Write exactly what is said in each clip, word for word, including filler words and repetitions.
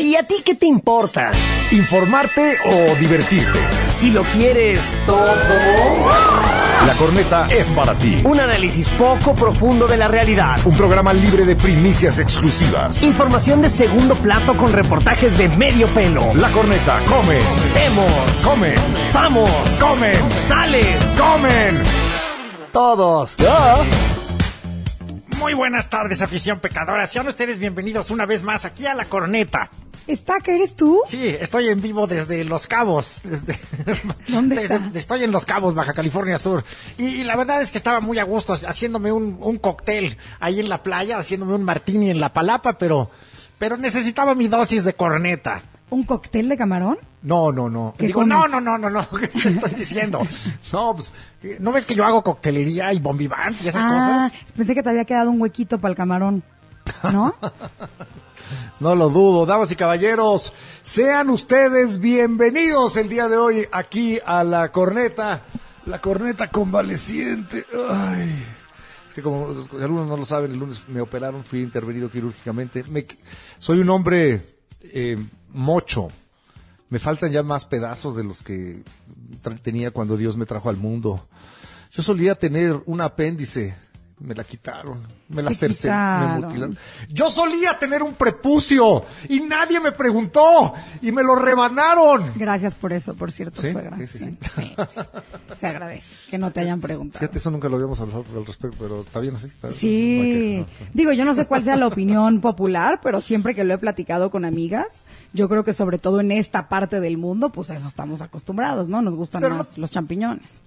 ¿y a ti qué te importa? ¿Informarte o divertirte? Si lo quieres todo. La Corneta es para ti. Un análisis poco profundo de la realidad. Un programa libre de primicias exclusivas. Información de segundo plato con reportajes de medio pelo. La Corneta come. Vemos. Come. Samos. Comen. Sales. Comen. Todos. ¿Ya? Muy buenas tardes, afición pecadora. Sean ustedes bienvenidos una vez más aquí a La Corneta. ¿Está que eres tú? Sí, estoy en vivo desde Los Cabos. Desde, ¿Dónde desde, está? Estoy en Los Cabos, Baja California Sur. Y, y la verdad es que estaba muy a gusto haciéndome un, un cóctel ahí en la playa, haciéndome un martini en la palapa, pero, pero necesitaba mi dosis de corneta. ¿Un cóctel de camarón? No, no, no. ¿Qué Digo, comes? no, no, no, no, no. ¿Qué te estoy diciendo? No, pues, ¿no ves que yo hago coctelería y bombivante y esas ah, cosas? Pensé que te había quedado un huequito para el camarón, ¿no? No lo dudo, damas y caballeros, sean ustedes bienvenidos el día de hoy aquí a La Corneta, La Corneta convaleciente. Ay, es que como algunos no lo saben, el lunes me operaron, fui intervenido quirúrgicamente. Me, soy un hombre eh, mocho, me faltan ya más pedazos de los que tra- tenía cuando Dios me trajo al mundo. Yo solía tener un apéndice. Me la quitaron, me la Te cercenaron, me quitaron. mutilaron. Yo solía tener un prepucio y nadie me preguntó y me lo rebanaron. Gracias por eso, por cierto, ¿Sí? suegra. Sí, sí, sí. sí, sí. Se agradece que no te hayan preguntado. Fíjate, eso nunca lo habíamos hablado al respecto, pero está bien así. Está, Sí, no hay que- no, no. digo, yo no sé cuál sea la opinión popular, pero siempre que lo he platicado con amigas, yo creo que sobre todo en esta parte del mundo, pues a eso estamos acostumbrados, ¿no? Nos gustan Pero más no- los champiñones.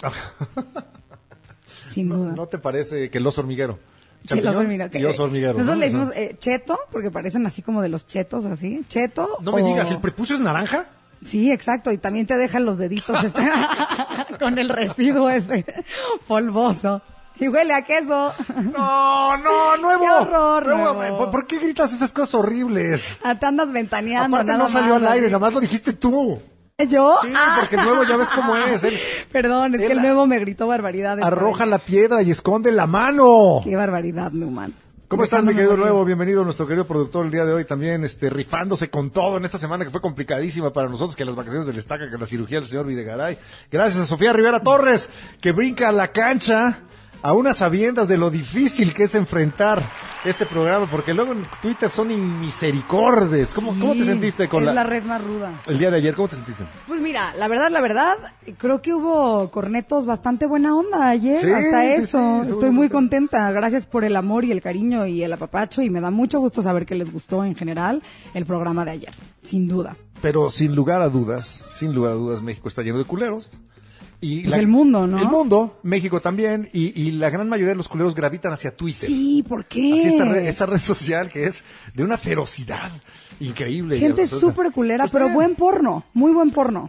Sin No, duda. ¿no te parece que el oso hormiguero? Que los hormigueros. Y oso hormiguero. Nosotros ¿no? le O sea, decimos eh, cheto, porque parecen así como de los chetos, así. Cheto. no me o- digas, ¿el prepucio es naranja? Sí, exacto, y también te dejan los deditos este, con el residuo ese polvoso. Y huele a queso. No, no, nuevo. Qué horror, Nuevo. Nuevo. ¿Por, por qué gritas esas cosas horribles? Ah, te andas ventaneando. Aparte nada no salió más, al aire, así. nada más lo dijiste tú. ¿Yo? Sí, Ah. porque el nuevo ya ves cómo es. Él Perdón, es él que el a- nuevo me gritó barbaridades. arroja la piedra y esconde la mano. Qué barbaridad, Newman. ¿Cómo estás, mi Dejándome querido morir. Nuevo? Bienvenido a nuestro querido productor el día de hoy también, este, rifándose con todo en esta semana que fue complicadísima para nosotros, que las vacaciones del Estaca, que la cirugía del señor Videgaray. Gracias a Sofía Rivera Torres, que brinca a la cancha a unas sabiendas de lo difícil que es enfrentar este programa, porque luego en Twitter son inmisericordes. ¿Cómo, Sí, ¿cómo te sentiste con es la, la red más ruda. el día de ayer? ¿Cómo te sentiste? Pues mira, la verdad, la verdad, creo que hubo cornetos bastante buena onda ayer, Sí, hasta sí, eso. sí, estuvo Estoy muy muy contenta. Gracias por el amor y el cariño y el apapacho y me da mucho gusto saber que les gustó en general el programa de ayer, sin duda. Pero sin lugar a dudas, sin lugar a dudas, México está lleno de culeros. Y Pues el mundo, ¿no? El mundo, México también, y, y la gran mayoría de los culeros gravitan hacia Twitter. Sí, ¿por qué? Así esta red, esa red social que es de una ferocidad increíble. Gente Y resulta- súper culera, Pues está pero bien. buen porno, muy buen porno.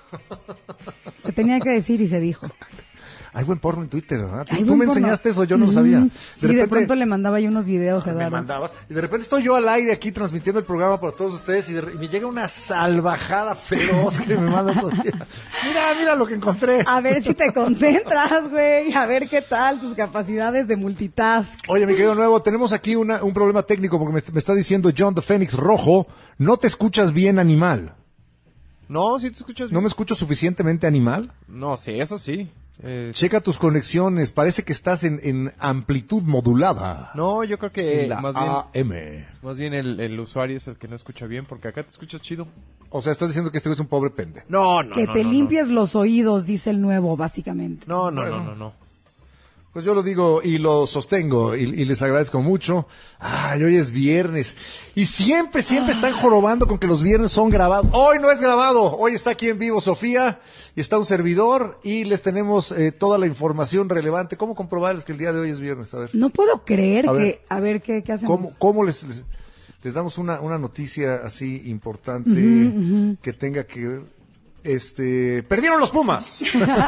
Se tenía que decir y se dijo. Hay buen porno en Twitter, ¿verdad? Tú, Hay tú buen me porno. enseñaste eso, yo no lo Mm, sabía. Sí, de pronto le mandaba yo unos videos a me Eduardo. mandabas, y de repente estoy yo al aire aquí transmitiendo el programa para todos ustedes y, de re- y me llega una salvajada feroz que me manda Sofía. Mira, mira lo que encontré. A ver si te concentras, güey, a ver qué tal tus capacidades de multitask. Oye, mi querido Nuevo, tenemos aquí una- un problema técnico porque me, me está diciendo John the Phoenix Rojo, no te escuchas bien, animal. No, sí te escuchas bien. ¿No me escucho suficientemente, animal? No, sí, eso sí. Eh, Checa tus conexiones, parece que estás en, en amplitud modulada. no, yo creo que En la más bien, A M. más bien el, el usuario es el que no escucha bien, porque acá te escuchas chido. O sea, estás diciendo que este güey es un pobre pende. No, no, que no, te no, limpies los oídos, dice el nuevo, básicamente. No, no, Bueno. no, no, no. Pues yo lo digo y lo sostengo y, y les agradezco mucho. Ay, hoy es viernes. Y siempre, siempre están jorobando con que los viernes son grabados. Hoy no es grabado. Hoy está aquí en vivo Sofía y está un servidor y les tenemos eh, toda la información relevante. ¿Cómo comprobarles que el día de hoy es viernes? A ver. No puedo creer A que... ver. A ver, ¿qué, qué hacemos? ¿Cómo, cómo les, les, les damos una, una noticia así importante que tenga que ver? Este, perdieron los Pumas.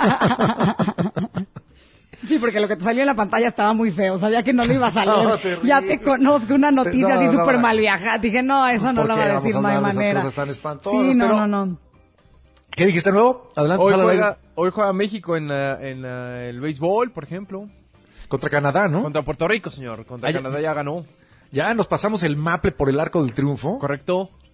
Sí, porque lo que te salió en la pantalla estaba muy feo. Sabía que no lo iba a salir. No, terrible. Ya te conozco, una noticia No, así no, súper no. mal viajada. Dije, no, eso no ¿Por lo qué va a vamos decir, a no hay hablar de esas manera. cosas tan espantosas? Sí, no, Pero- no, no. ¿Qué dijiste nuevo? Adelante, Hoy sale al aire. juega, hoy juega México en, la- en la- el béisbol, por ejemplo. Contra Canadá, ¿no? Contra Puerto Rico, señor. Contra Ay, Canadá ya ganó. Ya nos pasamos el maple por el arco del triunfo. Correcto.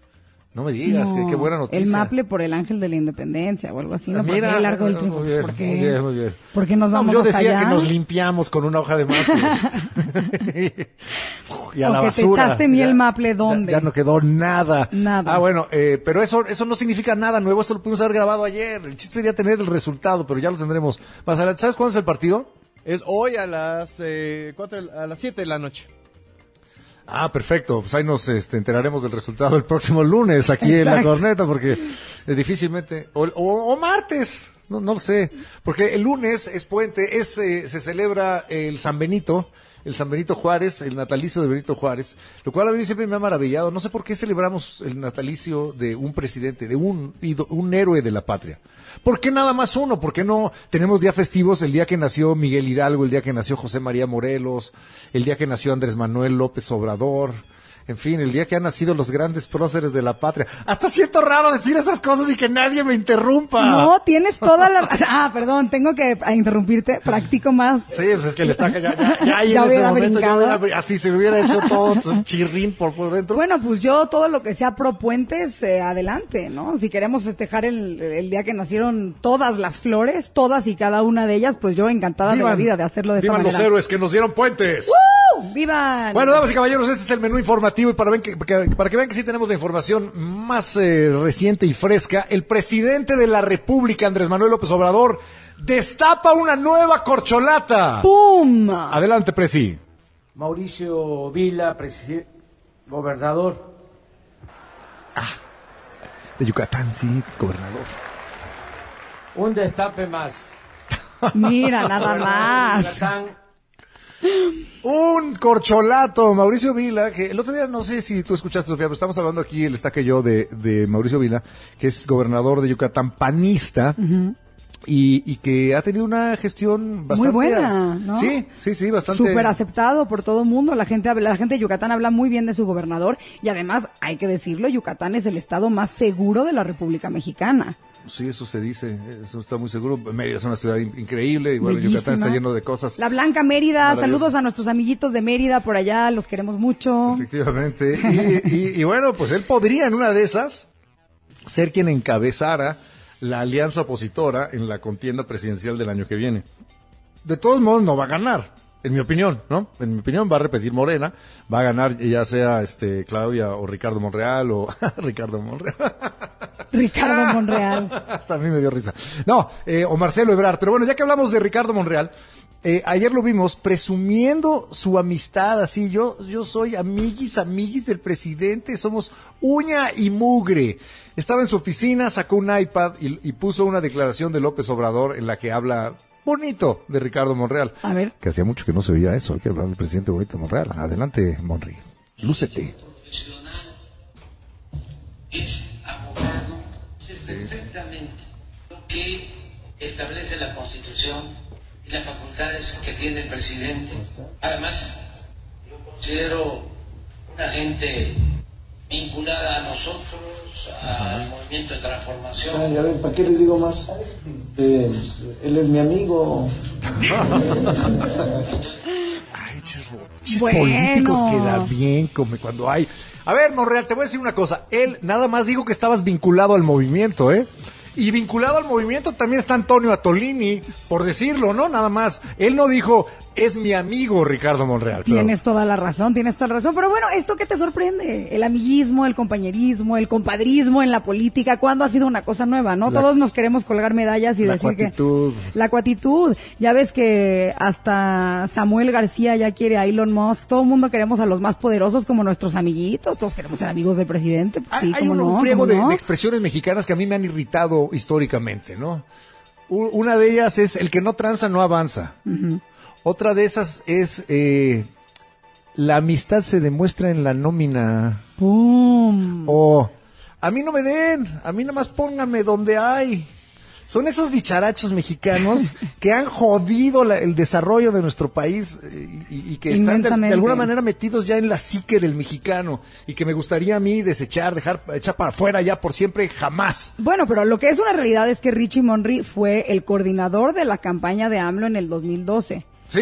No me digas, No, qué, qué buena noticia. El Maple por el Ángel de la Independencia o algo así. No, Mira, ¿por qué largo el muy triunfo? bien, ¿Por qué? muy bien, muy bien. ¿Por qué nos No, vamos yo hasta decía allá? que nos limpiamos con una hoja de maple. Y a O la que te basura. echaste miel Ya- maple, ¿dónde? Ya, ya no quedó nada. Nada. Ah, bueno, eh, pero eso eso no significa nada nuevo. Esto lo pudimos haber grabado ayer. El chiste sería tener el resultado, pero ya lo tendremos más adelante. ¿Sabes cuándo es el partido? Es hoy a las eh, cuatro, a las siete de la noche. Ah, perfecto. Pues ahí nos este, enteraremos del resultado el próximo lunes aquí en La Exacto. Corneta, porque eh, difícilmente... O, o- o martes, no, no lo sé. Porque el lunes es puente, es eh, se celebra el San Benito, el San Benito Juárez, el natalicio de Benito Juárez, lo cual a mí siempre me ha maravillado. No sé por qué celebramos el natalicio de un presidente, de un, ido- un héroe de la patria. ¿Por qué nada más uno? ¿Por qué no tenemos días festivos el día que nació Miguel Hidalgo, el día que nació José María Morelos, el día que nació Andrés Manuel López Obrador? En fin, el día que han nacido los grandes próceres de la patria. Hasta siento raro decir esas cosas y que nadie me interrumpa. No, tienes toda la... Ah, perdón, tengo que a interrumpirte. Practico más. Sí, pues es que le está ya, ya, ya ahí Ya en ese hubiera momento ya brincado. hubiera- así se me hubiera hecho todo un chirrín por, por dentro. Bueno, pues yo todo lo que sea pro puentes, eh, adelante, ¿no? Si queremos festejar el, el día que nacieron todas las flores, todas y cada una de ellas, pues yo encantada de la vida de hacerlo de esta vivan manera. los héroes que nos dieron puentes. ¡Uh! ¡Vivan! Bueno, damas y caballeros, este es el menú informativo y para, ven que, que- para que vean que sí tenemos la información más eh, reciente y fresca, el presidente de la República, Andrés Manuel López Obrador, destapa una nueva corcholata. ¡Pum! Adelante, Presi. Mauricio Vila, preside- gobernador. De Yucatán, sí, gobernador. Un destape más. Mira, nada Gobernador de más. Yucatán, Un corcholato, Mauricio Vila, que el otro día, no sé si tú escuchaste, Sofía, pero estamos hablando aquí, el está que yo, de, de Mauricio Vila, que es gobernador de Yucatán, panista, y, y que ha tenido una gestión bastante... Muy buena, ¿no? Sí, sí, sí, bastante... Súper aceptado por todo el mundo. La gente, habla- la gente de Yucatán habla muy bien de su gobernador y además, hay que decirlo, Yucatán es el estado más seguro de la República Mexicana. Sí, eso se dice, eso está muy seguro. Mérida es una ciudad in- increíble, y bueno, Bellísima. Yucatán está lleno de cosas. La Blanca Mérida, Maravilloso. saludos a nuestros amiguitos de Mérida por allá, los queremos mucho. Efectivamente. Y, y- y bueno, pues él podría en una de esas ser quien encabezara la alianza opositora en la contienda presidencial del año que viene. De todos modos, no va a ganar, en mi opinión, ¿no? En mi opinión va a repetir Morena, va a ganar ya sea este Claudia o Ricardo Monreal o Ricardo Monreal. Ricardo Monreal. Hasta a mí me dio risa. No, eh, o Marcelo Ebrard. Pero bueno, ya que hablamos de Ricardo Monreal, eh, ayer lo vimos presumiendo su amistad, así, yo, yo soy amiguis, amiguis del presidente, somos uña y mugre. Estaba en su oficina, sacó un iPad y, y puso una declaración de López Obrador en la que habla bonito de Ricardo Monreal. A ver. Que hacía mucho que no se oía eso, hay que hablar del presidente bonito de Monreal. Adelante, Monri, lúcete. Es abogado, sé perfectamente lo que establece la Constitución y las facultades que tiene el presidente. Además, lo considero una gente vinculada a nosotros, al movimiento de transformación. Ay, a ver, ¿para qué les digo más? Eh, él es mi amigo. Ay, chis, chis Bueno. políticos queda bien como cuando hay. A ver, Monreal, te voy a decir una cosa. Él nada más dijo que estabas vinculado al movimiento, ¿eh? Y vinculado al movimiento también está Antonio Atolini, por decirlo, ¿no? Nada más. Él no dijo, es mi amigo Ricardo Monreal. pero- Tienes toda la razón, tienes toda la razón. Pero bueno, ¿esto qué te sorprende? El amiguismo, el compañerismo, el compadrismo en la política, ¿cuándo ha sido una cosa nueva, no? La- Todos nos queremos colgar medallas y La decir cuatitud. que... La cuatitud. Ya ves que hasta Samuel García ya quiere a Elon Musk. Todo el mundo queremos a los más poderosos como nuestros amiguitos. Todos queremos ser amigos del presidente. Pues Hay, sí, hay cómo un, no, un friego cómo de, no. de expresiones mexicanas que a mí me han irritado históricamente, ¿no? U- Una de ellas es el que no tranza no avanza. Otra de esas es eh, la amistad se demuestra en la nómina. ¡Pum! O a mí no me den, a mí nomás pónganme donde hay. Son esos dicharachos mexicanos que han jodido la- el desarrollo de nuestro país eh, y, y que están de, de Inmensamente. alguna manera metidos ya en la psique del mexicano y que me gustaría a mí desechar, dejar, echar para afuera ya por siempre, jamás. Bueno, pero lo que es una realidad es que Richie Monry fue el coordinador de la campaña de AMLO en el dos mil doce. ¿Sí?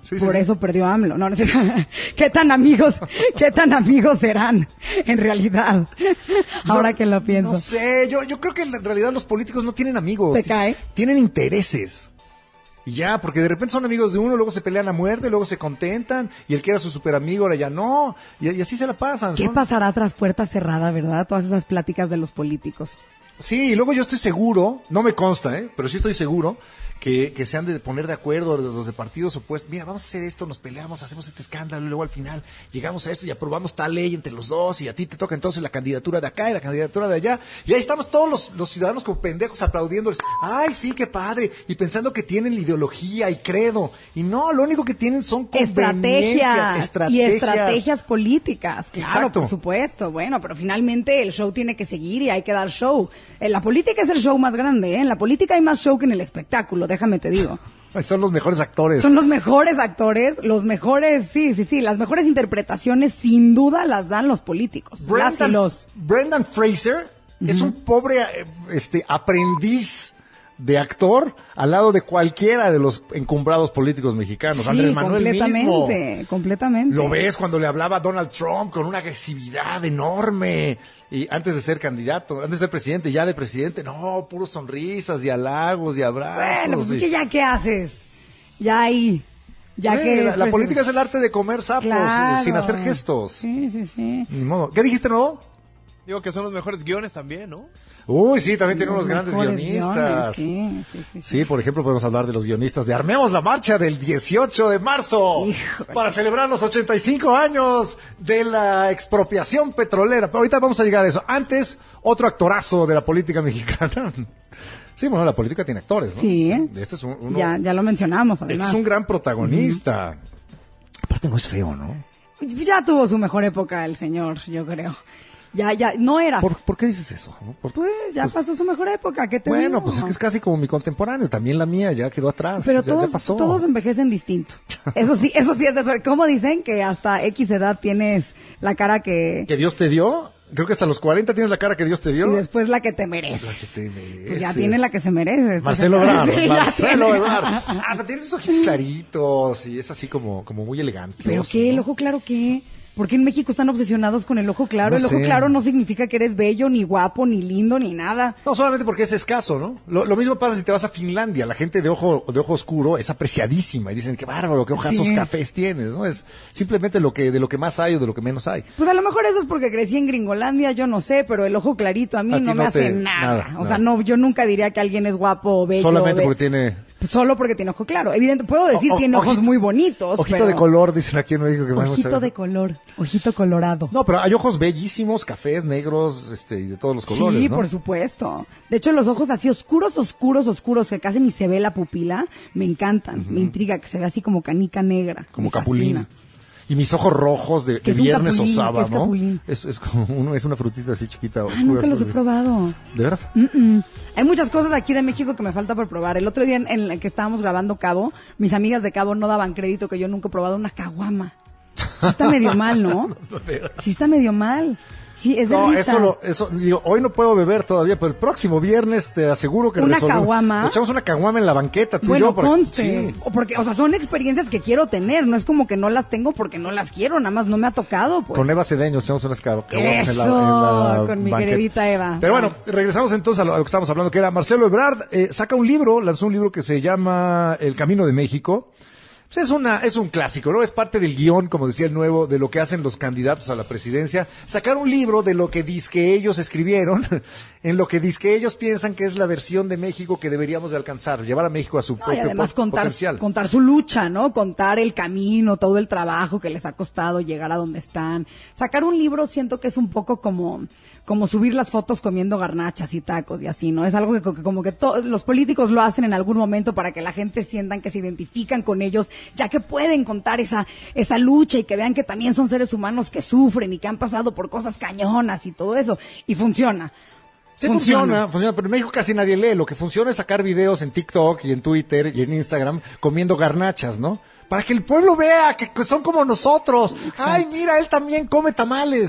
Sí, sí, Por sí. eso perdió AMLO. No, no sé. ¿Qué tan amigos, qué tan amigos serán en realidad? Ahora No, que lo pienso. No sé, yo, yo creo que en realidad los políticos no tienen amigos. ¿Te cae? Tienen intereses. Y ya, porque de repente son amigos de uno, luego se pelean a muerte, luego se contentan, y el que era su super amigo ahora ya no, y, y así se la pasan. ¿Qué son- pasará tras puertas cerradas, verdad? Todas esas pláticas de los políticos. Sí, y luego yo estoy seguro, no me consta, ¿eh? Pero sí estoy seguro que, que se han de poner de acuerdo los de partidos opuestos. Mira, vamos a hacer esto, nos peleamos, hacemos este escándalo, y luego al final llegamos a esto y aprobamos tal ley entre los dos, y a ti te toca entonces la candidatura de acá y la candidatura de allá. Y ahí estamos todos los, los ciudadanos como pendejos aplaudiéndoles. Ay, sí, qué padre. Y pensando que tienen ideología y credo. Y no, lo único que tienen son conveniencia, Estrategias, estrategias. y estrategias políticas, claro, Exacto. por supuesto. Bueno, pero finalmente el show tiene que seguir y hay que dar show. En la política es el show más grande, ¿eh? En la política hay más show que en el espectáculo, déjame te digo. Son los mejores actores. Son los mejores actores, los mejores, sí, sí, sí, las mejores interpretaciones sin duda las dan los políticos. Las y Brendan, los. Brendan Fraser es un pobre eh, este aprendiz de actor al lado de cualquiera de los encumbrados políticos mexicanos. Sí, Andrés Manuel mismo. completamente, completamente. Lo ves cuando le hablaba a Donald Trump con una agresividad enorme. Y antes de ser candidato, antes de ser presidente, ya de presidente, no, puros sonrisas y halagos y abrazos. Bueno, pues y- es que ya qué haces, ya ahí, ya Sí, que. la, la política es el arte de comer sapos eh, Claro. sin hacer gestos. Sí, sí, sí. Ni modo. ¿Qué dijiste, nuevo? Digo que son los mejores guiones también, ¿no? Uy, sí, también tiene Los unos grandes mejores guionistas. guiones, sí, sí, sí, sí. Sí, por ejemplo, podemos hablar de los guionistas de Armemos la Marcha del dieciocho de marzo Híjole. para celebrar los ochenta y cinco años de la expropiación petrolera. Pero ahorita vamos a llegar a eso. Antes, otro actorazo de la política mexicana. Sí, bueno, la política tiene actores, ¿no? Sí, ¿eh? Este es un, uno- Ya, ya lo mencionamos, este además. es un gran protagonista. Aparte no es feo, ¿no? Ya tuvo su mejor época el señor, yo creo. Ya, ya, no era. ¿Por, por qué dices eso? ¿No? ¿Por- Pues ya pasó su mejor época, ¿qué te bueno, digo? pues es que es casi como mi contemporáneo. También la mía ya quedó atrás. Pero ya, ya todos, pasó. todos envejecen distinto. Eso sí, eso sí es de suerte. ¿Cómo dicen que hasta X edad tienes la cara que... ¿Que Dios te dio? Creo que hasta los cuarenta tienes la cara que Dios te dio. y después la que te mereces? La que te mereces. Pues ya tiene la que se merece. Marcelo Ebrard, Sí, ya Marcelo tiene. Ebrard. Ah, pero tienes esos ojitos claritos y es así como, como muy elegante. ¿Pero qué? ¿El ojo claro qué? ¿Por qué en México están obsesionados con el ojo claro? No el ojo sé. claro no significa que eres bello, ni guapo, ni lindo, ni nada. No, solamente porque es escaso, ¿no? Lo, lo mismo pasa si te vas a Finlandia. La gente de ojo, de ojo oscuro es apreciadísima y dicen, qué bárbaro, qué ojazos Sí. cafés tienes, ¿no? Es simplemente lo que, de lo que más hay o de lo que menos hay. Pues a lo mejor eso es porque crecí en Gringolandia, yo no sé, pero el ojo clarito a mí A ti no me no hace te- nada. nada, O sea, nada. no, yo nunca diría que alguien es guapo o bello. Solamente o be- porque tiene... Pues solo porque tiene ojo claro. Evidente, puedo decir O- o- tiene ojos ojito- muy bonitos. Ojito pero- de color, dicen aquí en México. Que me da mucha Ojito risa. de color, ojito colorado. No, pero hay ojos bellísimos, cafés, negros, este, y de todos los colores, Sí, ¿no? por supuesto. De hecho, los ojos así oscuros, oscuros, oscuros, que casi ni se ve la pupila, me encantan. Me intriga que se ve así como canica negra. Como Me capulín. fascina. Y mis ojos rojos de, ¿Qué de es un viernes o capulín? ¿Qué sábado, es ¿no? capulín? Es, es como uno, es una frutita así chiquita, Ah, oscura. nunca los he oscura. probado. ¿De verdad? Mm-mm. Hay muchas cosas aquí de México que me falta por probar. El otro día en, en el que estábamos grabando Cabo, mis amigas de Cabo no daban crédito que yo nunca he probado una caguama. Sí está medio mal, ¿no? Sí está medio mal. Sí, es de No, risa. eso, lo, eso, digo, hoy no puedo beber todavía, pero el próximo viernes te aseguro que ¿Una resolvemos. caguama? Nos echamos una caguama en la banqueta, tú y Bueno, yo. porque- conste. sí. O porque, o sea, son experiencias que quiero tener. No es como que no las tengo porque no las quiero, nada más no me ha tocado, pues. Con Eva Cedeño nos echamos unas ca- caguamas en la, Eso, en la con mi banqueta. queridita Eva. Pero bueno, regresamos entonces a lo, a lo que estábamos hablando, que era Marcelo Ebrard, eh, saca un libro, lanzó un libro que se llama El Camino de México. Pues es una, es un clásico, ¿no? Es parte del guión, como decía el nuevo, de lo que hacen los candidatos a la presidencia. Sacar un libro de lo que dizque ellos escribieron, en lo que dizque ellos piensan que es la versión de México que deberíamos de alcanzar, llevar a México a su No, y propio además po- contar, potencial. contar su lucha, ¿no? Contar el camino, todo el trabajo que les ha costado llegar a donde están. Sacar un libro siento que es un poco como, como subir las fotos comiendo garnachas y tacos y así, ¿no? Es algo que, que como que to- los políticos lo hacen en algún momento para que la gente sientan que se identifican con ellos, ya que pueden contar esa, esa lucha y que vean que también son seres humanos que sufren y que han pasado por cosas cañonas y todo eso. Y funciona. Sí, funciona, funciona, pero en México casi nadie lee. Lo que funciona es sacar videos en TikTok y en Twitter y en Instagram comiendo garnachas, ¿no? Para que el pueblo vea que que son como nosotros. Ay, mira, él también come tamales.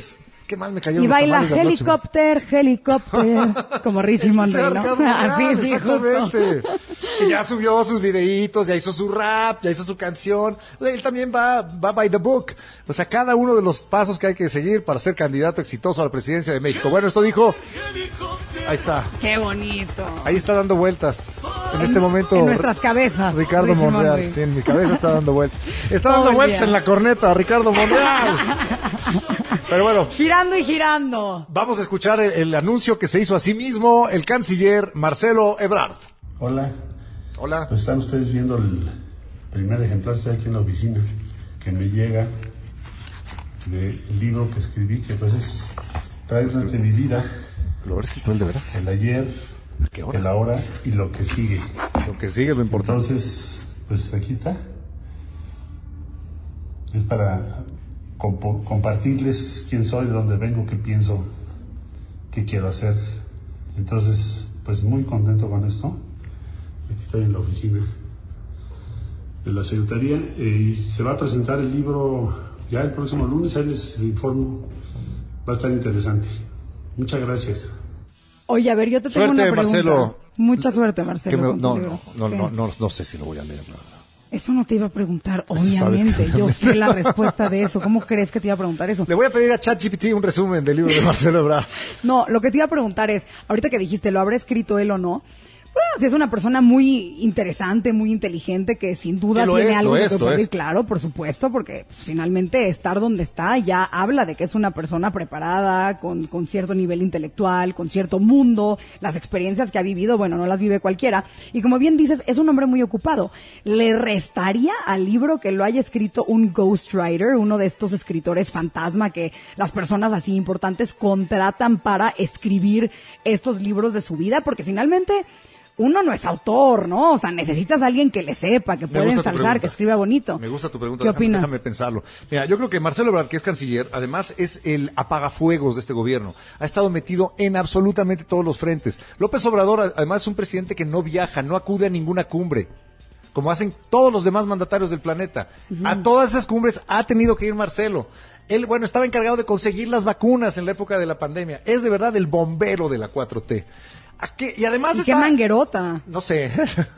qué mal me cayeron Y los baila tamales de anoche. helicópter, helicópter, como Richie Ese Monroe, era ¿no? Ricardo Monreal, Así, sí, justo. exactamente. Que ya subió sus videitos, ya hizo su rap, ya hizo su canción. Él también va, va by the book. O sea, cada uno de los pasos que hay que seguir para ser candidato exitoso a la presidencia de México. Bueno, esto dijo... Ahí está. Qué bonito. Ahí está dando vueltas. En este momento. En nuestras cabezas. Ricardo Richie Monreal. Monroe. Sí, en mi cabeza está dando vueltas. Está Todo dando el vueltas día. en la corneta, Ricardo Monreal. Pero bueno, Girando y girando. vamos a escuchar el, el anuncio que se hizo a sí mismo el canciller Marcelo Ebrard. Hola, Hola. pues están ustedes viendo el primer ejemplar, estoy aquí en la oficina, que me llega del libro que escribí, que pues es trae durante mi vida, ¿Lo habrá escrito él de verdad? el ayer, ¿Qué hora? el ahora y lo que sigue. Lo que sigue es lo importante. Entonces, pues aquí está. Es para compo- compartirles quién soy, de dónde vengo, qué pienso, qué quiero hacer. Entonces, pues muy contento con esto. Aquí estoy en la oficina de la Secretaría eh, y se va a presentar el libro ya el próximo lunes, ahí les informo. Va a estar interesante. Muchas gracias. Oye, a ver, yo te tengo Suerte, una pregunta. Marcelo. Mucha suerte, Marcelo. Que me- con tu no, libro. no, no, ¿Qué? no, no, no sé si lo voy a leer. la verdad. Eso no te iba a preguntar, Eso sabes obviamente. que- Yo sé la respuesta de eso. ¿Cómo crees que te iba a preguntar eso? Le voy a pedir a ChatGPT un resumen del libro de Marcelo Ebrard. No, lo que te iba a preguntar es, ahorita que dijiste, ¿lo habrá escrito él o no? Bueno, si es una persona muy interesante, muy inteligente, que sin duda Que lo tiene es, algo lo de es, lo compartir, es. claro, por supuesto, porque pues, finalmente estar donde está ya habla de que es una persona preparada, con, con cierto nivel intelectual, con cierto mundo, las experiencias que ha vivido, bueno, no las vive cualquiera. Y como bien dices, es un hombre muy ocupado. ¿Le restaría al libro que lo haya escrito un ghostwriter, uno de estos escritores fantasma que las personas así importantes contratan para escribir estos libros de su vida? Porque finalmente uno no es autor, ¿no? O sea, necesitas a alguien que le sepa, que Me pueda gusta tu ensalzar, pregunta. que escriba bonito. Me gusta tu pregunta, ¿Qué déjame, opinas? déjame pensarlo. Mira, yo creo que Marcelo Ebrard, que es canciller, además es el apagafuegos de este gobierno. Ha estado metido en absolutamente todos los frentes. López Obrador, además, es un presidente que no viaja, no acude a ninguna cumbre, como hacen todos los demás mandatarios del planeta. A todas esas cumbres ha tenido que ir Marcelo. Él, bueno, estaba encargado de conseguir las vacunas en la época de la pandemia. Es de verdad el bombero de la cuatro T. ¿A qué? Y además ¿Y está... qué manguerota? No sé.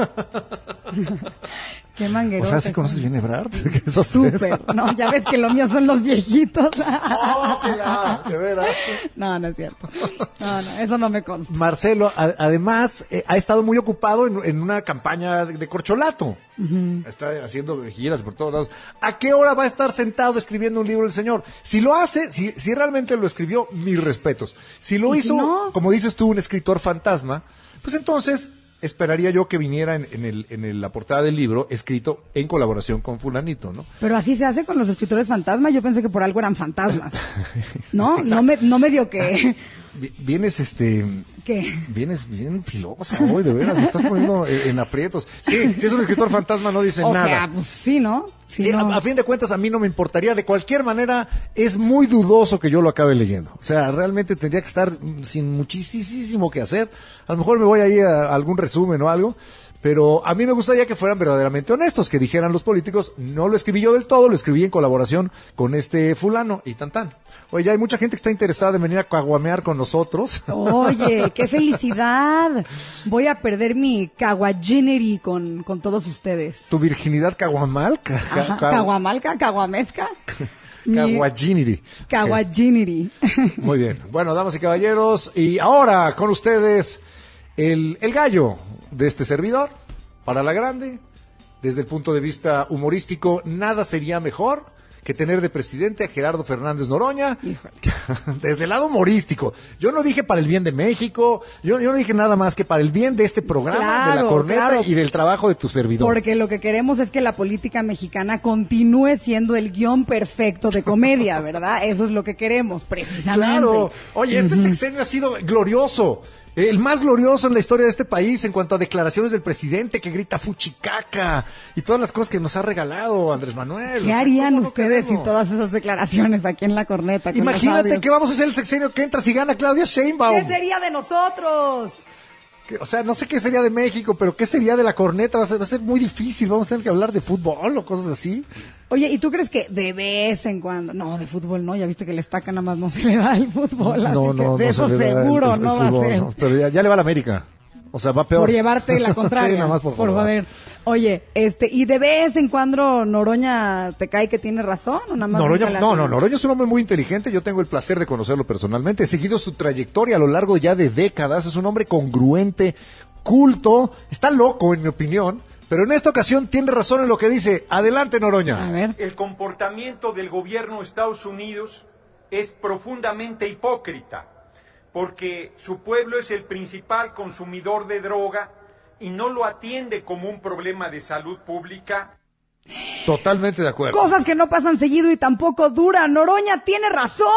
Qué manguerota. O sea, ¿sí conoces bien Ebrard? Qué sorpresa. Súper. No, ya ves que lo mío son los viejitos. Oh, mira, de veras. No, no es cierto. No, no, eso no me consta. Marcelo, a- además, eh, ha estado muy ocupado en, en una campaña de, de corcholato. Está haciendo giras por todos lados. ¿A qué hora va a estar sentado escribiendo un libro el señor? Si lo hace, si, si realmente lo escribió, mis respetos. Si lo ¿Y si hizo, no? como dices tú, un escritor fantasma, pues entonces esperaría yo que viniera en, en, el, en el- la portada del libro escrito en colaboración con fulanito, ¿no? Pero así se hace con los escritores fantasmas. Yo pensé que por algo eran fantasmas. No, no me, no me dio que... Vi- Vienes, este... ¿Qué? Vienes bien filosa hoy, de veras, me estás poniendo en, en aprietos. Sí, si es un escritor fantasma no dice O nada. sea, pues sí, ¿no? Sí, Sí, no. a, a fin de cuentas a mí no me importaría. De cualquier manera, es muy dudoso que yo lo acabe leyendo. O sea, realmente tendría que estar mm, sin muchísimo que hacer. A lo mejor me voy ahí a, a algún resumen o algo. Pero a mí me gustaría que fueran verdaderamente honestos, que dijeran los políticos, no lo escribí yo del todo, lo escribí en colaboración con este fulano y tan tan. Oye, ya hay mucha gente que está interesada en venir a caguamear con nosotros. Oye, qué felicidad. Voy a perder mi caguaginity con, con todos ustedes. Tu virginidad caguamal. ca- ca- Ajá, ca- caguamalca, caguamesca. Mi Caguaginity. Caguaginity. Muy bien. Bueno, damas y caballeros, y ahora con ustedes el, el gallo de este servidor, para la grande, desde el punto de vista humorístico, nada sería mejor que tener de presidente a Gerardo Fernández Noroña, Híjole. desde el lado humorístico. Yo no dije para el bien de México, yo, yo no dije nada más que para el bien de este programa, de la Claro, corneta claro. y del trabajo de tu servidor. Porque lo que queremos es que la política mexicana continúe siendo el guión perfecto de comedia, ¿verdad? Eso es lo que queremos, precisamente. Claro. Oye, este sexenio ha sido glorioso. El más glorioso en la historia de este país en cuanto a declaraciones del presidente que grita fuchicaca y todas las cosas que nos ha regalado Andrés Manuel. O ¿Qué sea, harían ¿cómo no ustedes queremos? si todas esas declaraciones aquí en la corneta? con los Imagínate audios? qué vamos a hacer el sexenio que entra si gana Claudia Sheinbaum. ¿Qué sería de nosotros? Que- O sea, no sé qué sería de México, pero qué sería de la corneta. Va a ser, va a ser muy difícil. Vamos a tener que hablar de fútbol o cosas así. Oye, ¿y tú crees que de vez en cuando, no, de fútbol no, ya viste que el estaca nada más no se le da el fútbol, así No, que no, de no eso se le da seguro el- el no va fútbol, a ser. no, pero ya, ya le va a la América. O sea, va peor. Por llevarte la contraria. Sí, nada más por, por joder. Oye, este, ¿y de vez en cuando Noroña te cae que tiene razón o nada más? Noroña, nunca la no, no, tienes? Noroña es un hombre muy inteligente, yo tengo el placer de conocerlo personalmente, he seguido su trayectoria a lo largo ya de décadas, es un hombre congruente, culto, está loco en mi opinión, pero en esta ocasión tiene razón en lo que dice. Adelante, Noroña. A ver. El comportamiento del gobierno de Estados Unidos es profundamente hipócrita, porque su pueblo es el principal consumidor de droga y no lo atiende como un problema de salud pública. Totalmente de acuerdo. Cosas que no pasan seguido y tampoco duran. Noroña tiene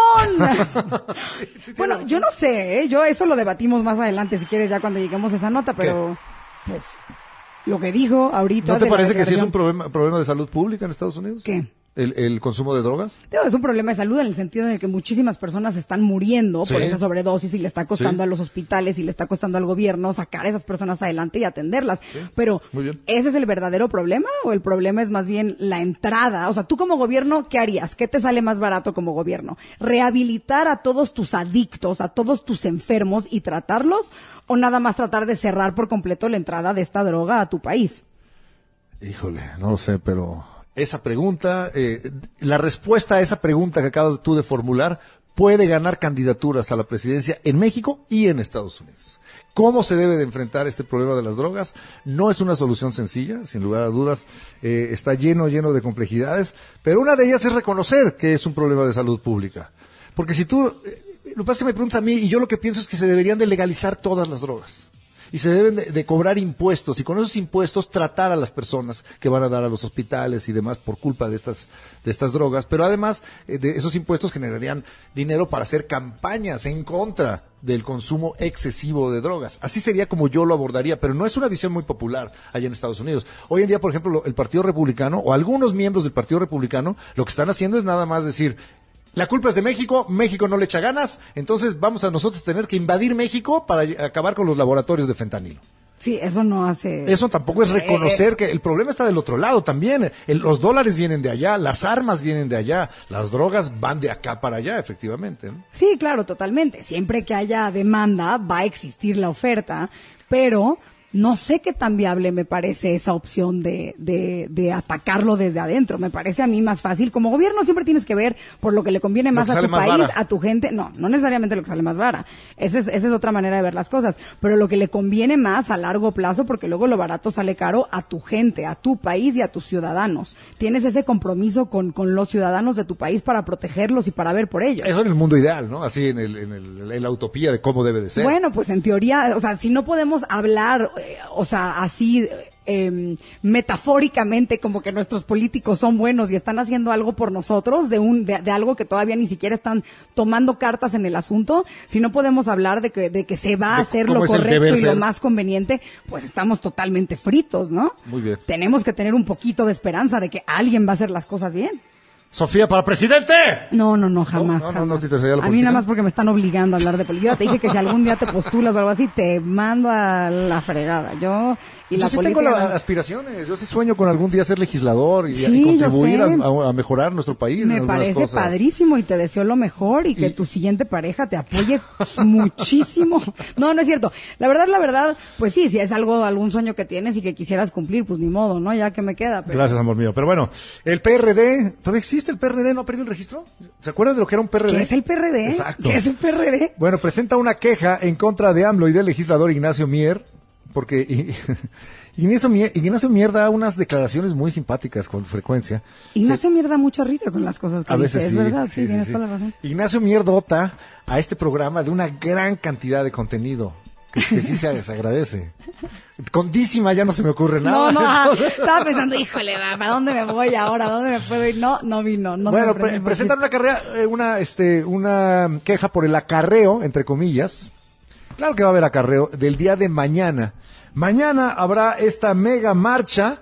razón. Sí, sí, tiene Bueno, razón. yo no sé, ¿eh? Yo eso lo debatimos más adelante si quieres ya cuando lleguemos a esa nota, pero pues lo que dijo ahorita. ¿No te de la parece que sí es declaración- un problema, problema de salud pública en Estados Unidos? ¿Qué? ¿El, el consumo de drogas? Digo, es un problema de salud en el sentido en el que muchísimas personas están muriendo Sí. por esa sobredosis y le está costando Sí. a los hospitales y le está costando al gobierno sacar a esas personas adelante y atenderlas. Pero, Muy bien. ¿ese es el verdadero problema o el problema es más bien la entrada? O sea, tú como gobierno, ¿qué harías? ¿Qué te sale más barato como gobierno? ¿Rehabilitar a todos tus adictos, a todos tus enfermos y tratarlos? ¿O nada más tratar de cerrar por completo la entrada de esta droga a tu país? Híjole, no lo sé, pero esa pregunta, eh, la respuesta a esa pregunta que acabas tú de formular puede ganar candidaturas a la presidencia en México y en Estados Unidos. ¿Cómo se debe de enfrentar este problema de las drogas? No es una solución sencilla, sin lugar a dudas, eh, está lleno, lleno de complejidades, pero una de ellas es reconocer que es un problema de salud pública. Porque si tú, eh, lo que pasa es que me preguntas a mí, y yo lo que pienso es que se deberían de legalizar todas las drogas. Y se deben de, de cobrar impuestos, y con esos impuestos tratar a las personas que van a dar a los hospitales y demás por culpa de estas, de estas drogas, pero además eh, de esos impuestos generarían dinero para hacer campañas en contra del consumo excesivo de drogas. Así sería como yo lo abordaría, pero no es una visión muy popular allá en Estados Unidos. Hoy en día, por ejemplo, lo- el Partido Republicano, o algunos miembros del Partido Republicano, lo que están haciendo es nada más decir: la culpa es de México, México no le echa ganas, entonces vamos a nosotros tener que invadir México para ll- acabar con los laboratorios de fentanilo. Sí, eso no hace... Eso tampoco es reconocer que el problema está del otro lado también. El- los dólares vienen de allá, las armas vienen de allá, las drogas van de acá para allá, efectivamente, ¿no? Sí, claro, totalmente. Siempre que haya demanda va a existir la oferta, pero no sé qué tan viable me parece esa opción de, de, de atacarlo desde adentro. Me parece a mí más fácil. Como gobierno siempre tienes que ver por lo que le conviene Lo más que a sale tu más país, vara. a tu gente. No, no necesariamente lo que sale más vara. Esa es, esa es otra manera de ver las cosas. Pero lo que le conviene más a largo plazo, porque luego lo barato sale caro, a tu gente, a tu país y a tus ciudadanos. Tienes ese compromiso con, con los ciudadanos de tu país para protegerlos y para ver por ellos. Eso en el mundo ideal, ¿no? Así en, el, en, el, en la utopía de cómo debe de ser. Bueno, pues en teoría, o sea, si no podemos hablar, eh, o sea, así eh, metafóricamente como que nuestros políticos son buenos y están haciendo algo por nosotros, de un de, de algo que todavía ni siquiera están tomando cartas en el asunto, si no podemos hablar de que de que se va a De hacer cómo lo es el correcto deber y lo ser. más conveniente, pues estamos totalmente fritos, ¿no? Muy bien. Tenemos que tener un poquito de esperanza de que alguien va a hacer las cosas bien. Sofía, para presidente. No, no, no, jamás. No, no, no, jamás. no te interesaría la a mí política. nada más porque me están obligando a hablar de política. Yo te dije que si algún día te postulas o algo así, te mando a la fregada. Yo y Yo la sí política. tengo la- aspiraciones, yo sí sueño con algún día ser legislador y, Sí, y contribuir yo sé. a, a- a mejorar nuestro país. en Me algunas parece cosas. padrísimo y te deseo lo mejor y que Y- tu siguiente pareja te apoye muchísimo. No, no es cierto. La verdad, la verdad, pues sí, si es algo, algún sueño que tienes y que quisieras cumplir, pues ni modo, ¿no? Ya que me queda. Pero... Gracias, amor mío. Pero bueno, el P R D, ¿todavía existe el P R D? ¿No ha perdido el registro? ¿Se acuerdan de lo que era un P R D? ¿Qué es el P R D? Exacto. ¿Qué es el P R D? Bueno, presenta una queja en contra de AMLO y del legislador Ignacio Mier, porque y- Ignacio Mier, Ignacio Mier da unas declaraciones muy simpáticas con frecuencia. Ignacio mierda mucha risa con las cosas que A dice, veces es sí, verdad, sí, sí, sí, tienes sí. toda la razón. Ignacio Mier dota a este programa de una gran cantidad de contenido, que, que sí se, se agradece. Con Dísima ya no se me ocurre nada. No, no, ah, Entonces- estaba pensando, híjole, va, ¿para dónde me voy ahora? ¿A dónde me puedo ir? No, no vino, no se bueno, me pre- prendió el presentan una carrera, eh, una, este, una queja por el acarreo, entre comillas. Claro que va a haber acarreo del día de mañana. Mañana habrá esta mega marcha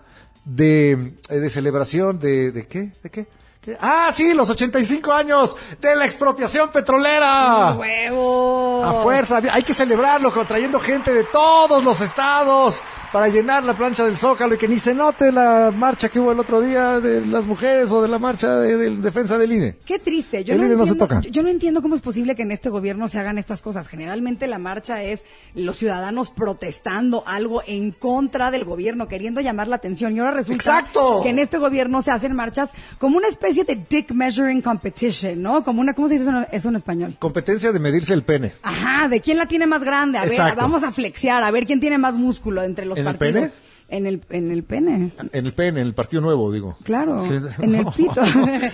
de, eh, de celebración de, ¿de qué? ¿De qué? ¿Qué? Ah, sí, los ochenta y cinco años de la expropiación petrolera. ¡Huevo! A fuerza, hay que celebrarlo, con- trayendo gente de todos los estados, para llenar la plancha del Zócalo y que ni se note la marcha que hubo el otro día de las mujeres o de la marcha de, de defensa del I N E. Qué triste. Yo el no, I N E no se entiendo, toca. yo, yo no entiendo cómo es posible que en este gobierno se hagan estas cosas. Generalmente la marcha es los ciudadanos protestando algo en contra del gobierno, queriendo llamar la atención. Y ahora resulta ¡Exacto! que en este gobierno se hacen marchas como una especie de dick measuring competition, ¿no? Como una, ¿cómo se dice eso en, eso en español? Competencia de medirse el pene. Ajá, ¿de quién la tiene más grande? A ver, Exacto. vamos a flexear, a ver quién tiene más músculo entre los ¿En el partidos. pene? En el, en el pene. En el pene, en el Partido Nuevo, digo. Claro, Sí. en el pito.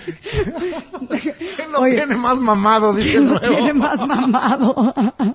¿Quién lo Oye, tiene más mamado? Dice ¿quién el lo Nuevo. tiene más mamado?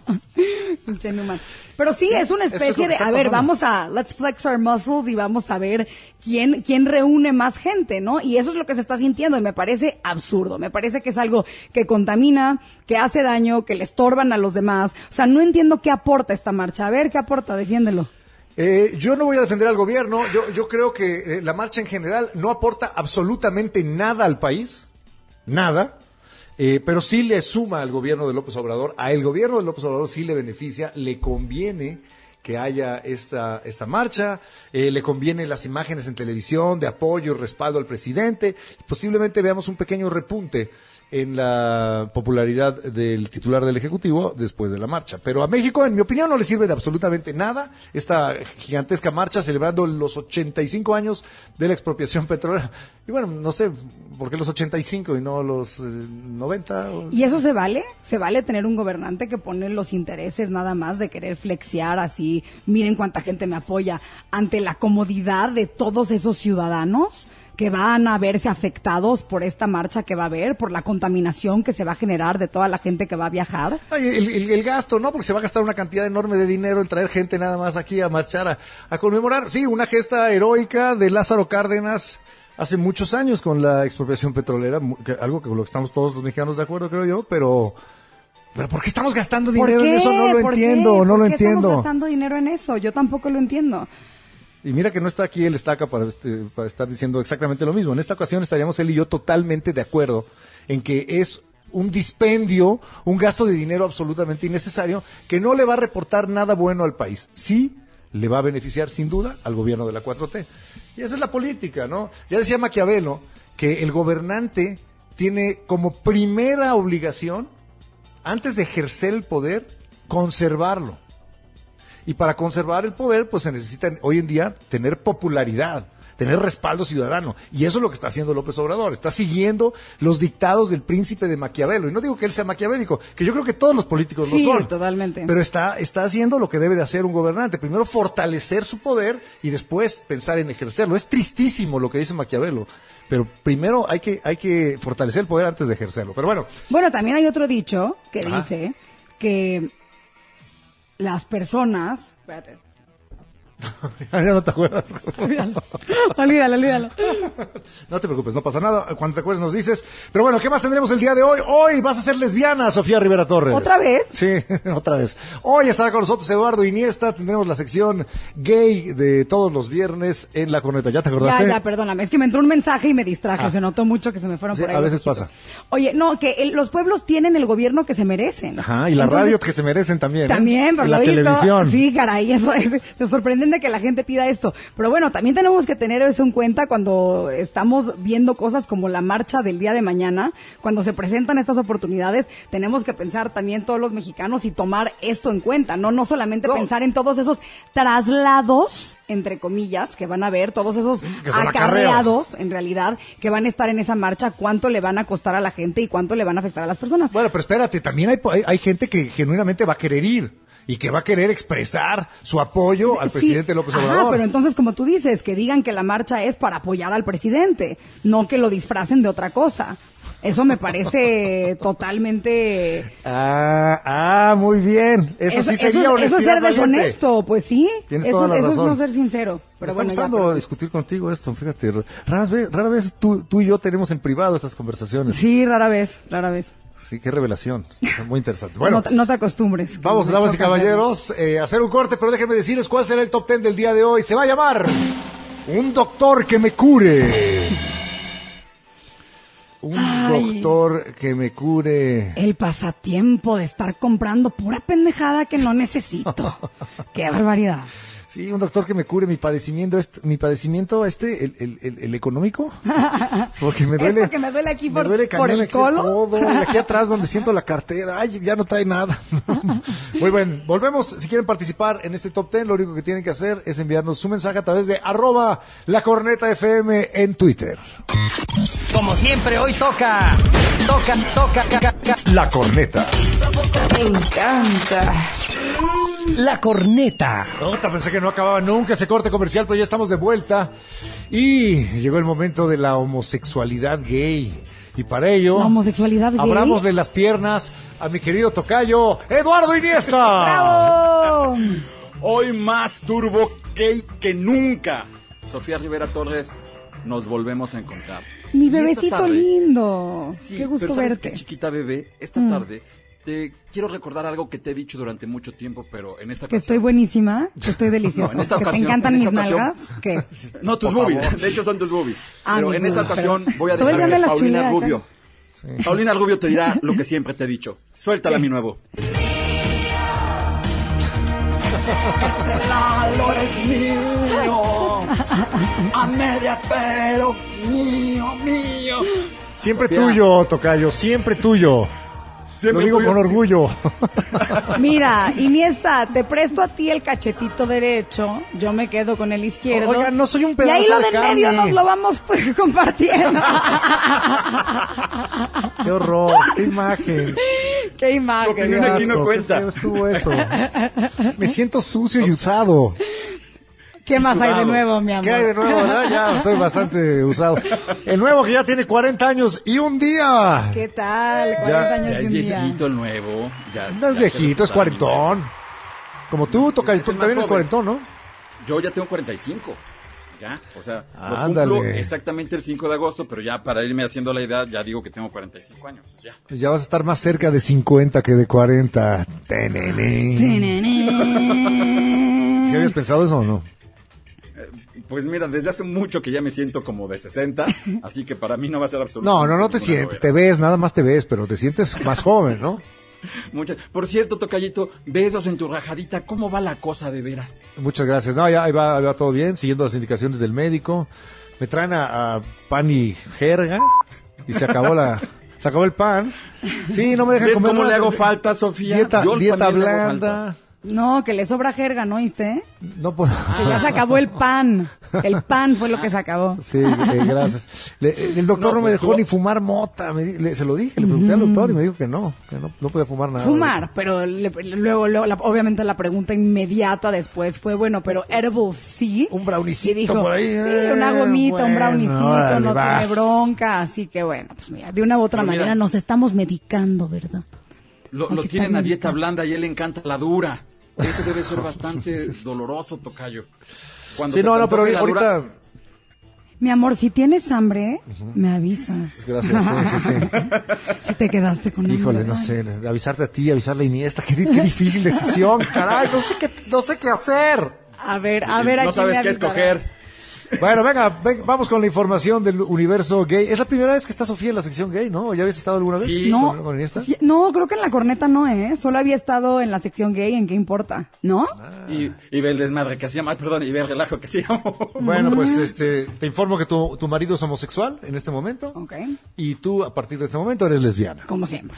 Pinche Newman. Pero sí, Sí, es una eso es especie lo que de, está a ver, pasando. vamos a, let's flex our muscles y vamos a ver quién, quién reúne más gente, ¿no? Y eso es lo que se está sintiendo y me parece absurdo, me parece que es algo que contamina, que hace daño, que le estorban a los demás. O sea, no entiendo qué aporta esta marcha. A ver, ¿qué aporta? Defiéndelo. Eh, yo no voy a defender al gobierno, yo, yo creo que eh, la marcha en general no aporta absolutamente nada al país, nada, eh, pero sí le suma al gobierno de López Obrador, a el gobierno de López Obrador sí le beneficia, le conviene que haya esta, esta marcha, eh, le conviene las imágenes en televisión de apoyo y respaldo al presidente, posiblemente veamos un pequeño repunte en la popularidad del titular del Ejecutivo después de la marcha. Pero a México, en mi opinión, no le sirve de absolutamente nada esta gigantesca marcha celebrando los ochenta y cinco años de la expropiación petrolera. Y bueno, no sé, ¿por qué los ochenta y cinco y no los eh, noventa? ¿Y eso se vale? ¿Se vale tener un gobernante que pone los intereses nada más de querer flexear así, miren cuánta gente me apoya, ante la comodidad de todos esos ciudadanos que van a verse afectados por esta marcha que va a haber, por la contaminación que se va a generar de toda la gente que va a viajar? Ay, el, el, el gasto, ¿no? Porque se va a gastar una cantidad enorme de dinero en traer gente nada más aquí a marchar, a, a conmemorar. Sí, una gesta heroica de Lázaro Cárdenas hace muchos años con la expropiación petrolera, mu- que- algo que con lo que estamos todos los mexicanos de acuerdo, creo yo, pero... ¿Pero por qué estamos gastando ¿Por dinero en qué? eso? No lo ¿Por qué? entiendo, no ¿Por lo qué estamos entiendo. gastando dinero en eso? Yo tampoco lo entiendo. Y mira que no está aquí el Estaca para, este, para estar diciendo exactamente lo mismo. En esta ocasión estaríamos él y yo totalmente de acuerdo en que es un dispendio, un gasto de dinero absolutamente innecesario, que no le va a reportar nada bueno al país. Sí le va a beneficiar sin duda al gobierno de la cuatro T. Y esa es la política, ¿no? Ya decía Maquiavelo que el gobernante tiene como primera obligación, antes de ejercer el poder, conservarlo. Y para conservar el poder, pues se necesita hoy en día tener popularidad, tener respaldo ciudadano. Y eso es lo que está haciendo López Obrador. Está siguiendo los dictados del príncipe de Maquiavelo. Y no digo que él sea maquiavélico, que yo creo que todos los políticos Sí, lo son. totalmente. Pero está, está haciendo lo que debe de hacer un gobernante. Primero fortalecer su poder y después pensar en ejercerlo. Es tristísimo lo que dice Maquiavelo. Pero primero hay que, hay que fortalecer el poder antes de ejercerlo. Pero bueno, Bueno, también hay otro dicho que Ajá. dice que las personas... Espérate. ya no te acuerdas. Olvídalo, olvídalo, olvídalo. No te preocupes, no pasa nada. Cuando te acuerdes nos dices. Pero bueno, ¿qué más tendremos el día de hoy? Hoy vas a ser lesbiana, Sofía Rivera Torres. ¿Otra vez? Sí, otra vez. Hoy estará con nosotros Eduardo Iniesta. Tendremos la sección gay de todos los viernes en La Corneta. ¿Ya te acordaste? Ya, ya, perdóname. Es que me entró un mensaje y me distraje. Ah. Se notó mucho que se me fueron Sí, por ahí. a los veces ojitos. pasa. Oye, no, que el- los pueblos tienen el gobierno que se merecen. Ajá, y la Entonces, radio que se merecen también. ¿eh? También, por Y la lo visto. televisión. Sí, caray, eso es, es sorprendente que la gente pida esto. Pero bueno, también tenemos que tener eso en cuenta cuando estamos viendo cosas como la marcha del día de mañana, cuando se presentan estas oportunidades, tenemos que pensar también todos los mexicanos y tomar esto en cuenta, no no solamente No. pensar en todos esos traslados, entre comillas, que van a haber, todos esos Que son acarreados, en realidad, que van a estar en esa marcha, cuánto le van a costar a la gente y cuánto le van a afectar a las personas. Bueno, pero espérate, también hay, hay, hay gente que genuinamente va a querer ir y que va a querer expresar su apoyo al Sí, presidente López ajá, Obrador. pero entonces, como tú dices, que digan que la marcha es para apoyar al presidente, no que lo disfracen de otra cosa. Eso me parece totalmente... Ah, ah, muy bien. Eso, sí sería eso, eso honestidad es ser valiente. deshonesto, pues sí. Tienes eso toda la eso razón. es no ser sincero. Pero Me bueno, está ya, gustando pero- discutir contigo esto, fíjate. Rara vez, rara vez tú, tú y yo tenemos en privado estas conversaciones. Sí, rara vez, rara vez. Sí, qué revelación. Muy interesante. Bueno, no, te- no te acostumbres. vamos, Me damas y choca caballeros, eh, a hacer un corte, pero déjenme decirles cuál será el top ten del día de hoy. Se va a llamar Un doctor que me cure. Un Ay. doctor que me cure. El pasatiempo de estar comprando pura pendejada que no necesito. Qué barbaridad. Sí, un doctor que me cure mi padecimiento, este, mi padecimiento, este, el, el, el, el económico. Porque me duele. Esto que me duele aquí me por, duele por el aquí colo. codo, y aquí atrás donde siento la cartera. Ay, ya no trae nada. Muy bien, volvemos. Si quieren participar en este top ten, lo único que tienen que hacer es enviarnos su mensaje a través de arroba la corneta F M en Twitter. Como siempre, hoy toca, toca, toca, toca, toca. La corneta. Me encanta. La corneta. Otra, pensé que no acababa nunca ese corte comercial, pero ya estamos de vuelta. Y llegó el momento de la homosexualidad gay. Y para ello, La homosexualidad gay. abrámosle las piernas a mi querido tocayo, Eduardo Iniesta. ¡Bravo! Hoy más turbo gay que nunca. Sofía Rivera Torres, nos volvemos a encontrar. Mi Y esta bebecito tarde- lindo. Sí, Qué gusto pero ¿sabes verte. qué, chiquita bebé? Esta Mm. tarde te quiero recordar algo que te he dicho durante mucho tiempo, pero en esta Que ocasión... estoy buenísima, que estoy deliciosa. No, en esta que ocasión- te encantan en mis esta ocasión- nalgas. ¿Qué? No, tus Por boobies. favor. De hecho, son tus boobies. Ah, pero mis en esta boobies, ocasión pero- voy a Todo el dejar día que me las Paulina chuleas, Rubio... Paulina Rubio te dirá lo que siempre te he dicho. Suéltala, mi nuevo. es mío. A medias, pero mío, mío. Siempre Sofía. tuyo, tocayo, siempre tuyo. Siempre Lo digo tuyo, con sí. orgullo. Mira, Iniesta, te presto a ti el cachetito derecho, yo me quedo con el izquierdo. Oiga, no soy un Y pedazo ahí lo de de en carne. medio nos lo vamos pues, compartiendo. Qué horror, qué imagen. Qué imagen. opinión Qué aquí no asco, cuenta. qué feo estuvo eso. Me siento sucio y usado. ¿Qué más hay de sudado. nuevo, mi amor? ¿Qué hay de nuevo, verdad? Ya estoy bastante usado. El nuevo que ya tiene cuarenta años y un día. ¿Qué tal? cuarenta años Ya y es un día. viejito el nuevo. Ya, No es ya viejito, es te lo está cuarentón. Como tú, tocayo, Es tú el más también es joven. cuarentón, ¿no? Yo ya tengo cuarenta y cinco. Ya, o sea, los Ándale. cumplo exactamente el cinco de agosto, pero ya para irme haciendo la edad, ya digo que tengo cuarenta y cinco años. Ya. Ya vas a estar más cerca de cincuenta que de cuarenta. Tenene. ¿Sí habías pensado eso o no? Pues mira, desde hace mucho que ya me siento como de sesenta, así que para mí no va a ser absolutamente No, no, no te ninguna sientes, novedad. te ves, nada más te ves, pero te sientes más joven, ¿no? Muchas- Por cierto, tocallito, besos en tu rajadita, ¿cómo va la cosa de veras? Muchas gracias. No, ya ahí va, ahí va todo bien, siguiendo las indicaciones del médico. Me traen a, a pan y jerga y se acabó la, se acabó el pan. Sí, no me dejan ¿Ves comer. cómo nada. le hago falta, Sofía? Dieta, Yo dieta también le hago blanda. No, que le sobra jerga, ¿no oíste? No puedo. Que ya se acabó el pan. El pan fue lo que se acabó. Sí, eh, gracias. Le- el doctor no, No, me pues dejó tú- ni fumar mota. Me di- le- se lo dije, le pregunté al doctor y me dijo que no, que no, no podía fumar nada. Fumar, pero le- luego, luego la- obviamente la pregunta inmediata después fue, bueno, pero edible sí. Un browniecito Y dijo, por ahí. sí, eh, una gomita, un bueno, brownicito, órale, no va. tiene bronca. Así que bueno, pues mira, de una u otra Pero mira- manera nos estamos medicando, ¿verdad? Lo, Hay lo que tienen estar a dieta medicando. blanda y a él le encanta la dura. Eso debe ser bastante doloroso, tocayo. Cuando Sí, se no, te no, pero antoje la ahorita. dura- Mi amor, si tienes hambre, me avisas. Gracias, sí, sí, sí. Si te quedaste con hambre. Híjole, no ay. sé, de avisarte a ti, avisarle a Iniesta, qué, di- qué difícil decisión, caray, no sé qué, no sé qué hacer. A ver, a ver, ¿a no quién sabes le qué avisarás? escoger. Bueno, venga, ven- vamos con la información del universo gay. Es la primera vez que está Sofía en la sección gay, ¿no? ¿O ya habías estado alguna vez? Sí. No, ¿Con, con Iniesta? sí, no, creo que en la corneta no, ¿eh? Solo había estado en la sección gay, ¿en qué importa? ¿No? Y, y ve el desmadre que hacíamos, perdón, y ve el relajo que hacíamos. Bueno, pues este, te informo que tu, tu marido es homosexual en este momento. Ok, Y tú, a partir de este momento, eres lesbiana. como siempre.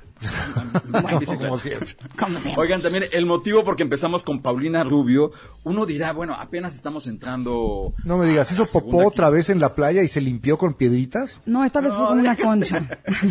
Como, como siempre. Como siempre. Oigan, también el motivo porque empezamos con Paulina Rubio, uno dirá, bueno, apenas estamos entrando... No me digas, ¿hizo a la segunda popó otra vez en la playa y se limpió con piedritas? No, esta vez fue con una concha.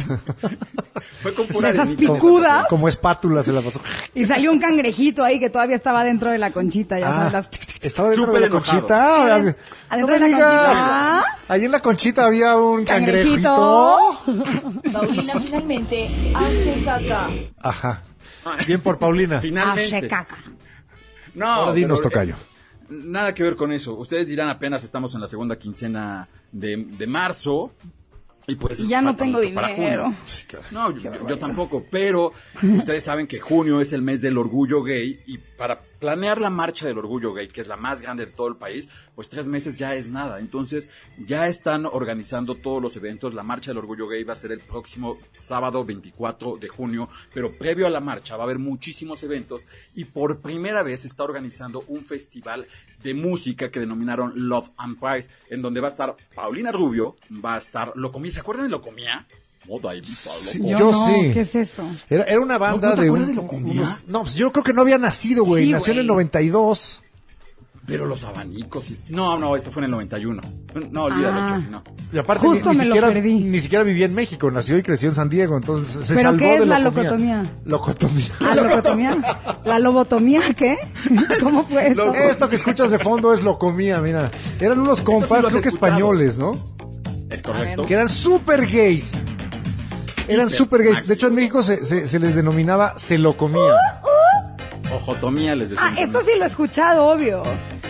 Fue con pura Esas arenita. picudas. Como espátula se la pasó. Y salió un cangrejito ahí que todavía estaba dentro de la conchita, ya Ah, sabes. Las... estaba dentro Súper de la enojado. conchita. Adentro No de me la digas. conchita. Ahí en la conchita había un Cangrejito. cangrejito. Paulina finalmente hace caca. Ajá. Bien por Paulina. Finalmente. Hace caca. No, Ahora dinos, pero, tocayo. eh, nada que ver con eso. Ustedes dirán, apenas estamos en la segunda quincena de, de marzo. Y pues Y ya no falta tengo mucho para dinero. junio. No, yo, yo tampoco, pero ustedes saben que junio es el mes del orgullo gay y para planear la marcha del orgullo gay, que es la más grande de todo el país, pues tres meses ya es nada. Entonces, ya están organizando todos los eventos. La marcha del orgullo gay va a ser el próximo sábado veinticuatro de junio, pero previo a la marcha va a haber muchísimos eventos y por primera vez se está organizando un festival de música que denominaron Love and Pride, en donde va a estar Paulina Rubio, va a estar Locomía. ¿Se acuerdan de Locomía? Moda y Sí, Yo, yo no, sí. ¿qué es eso? Era, era una banda ¿No te de, acuerdas un- de Locomía? unos- no, pues yo creo que no había nacido, güey. Sí, Nació en güey. el noventa y dos. Pero los abanicos... sí. No, no, eso fue en el noventa y uno. No, olvídalo, Ah. Chucky, no. Y aparte ni, Justo ni me lo siquiera, perdí. ni siquiera vivía en México, nació y creció en San Diego, entonces se ¿Pero salvó qué de es la locomía. locotomía? Locotomía. ¿La lobotomía? ¿La lobotomía qué? ¿Cómo fue eso? Esto que escuchas de fondo es locomía, mira. Eran unos compas, lo has creo que escuchado. españoles, ¿no? Es correcto. Que eran super gays. Eran Hiper super gays. máximo. De hecho, en México se, se, se les denominaba celocomía. Ojotomía les decían. Ah, esto sí lo he escuchado, obvio.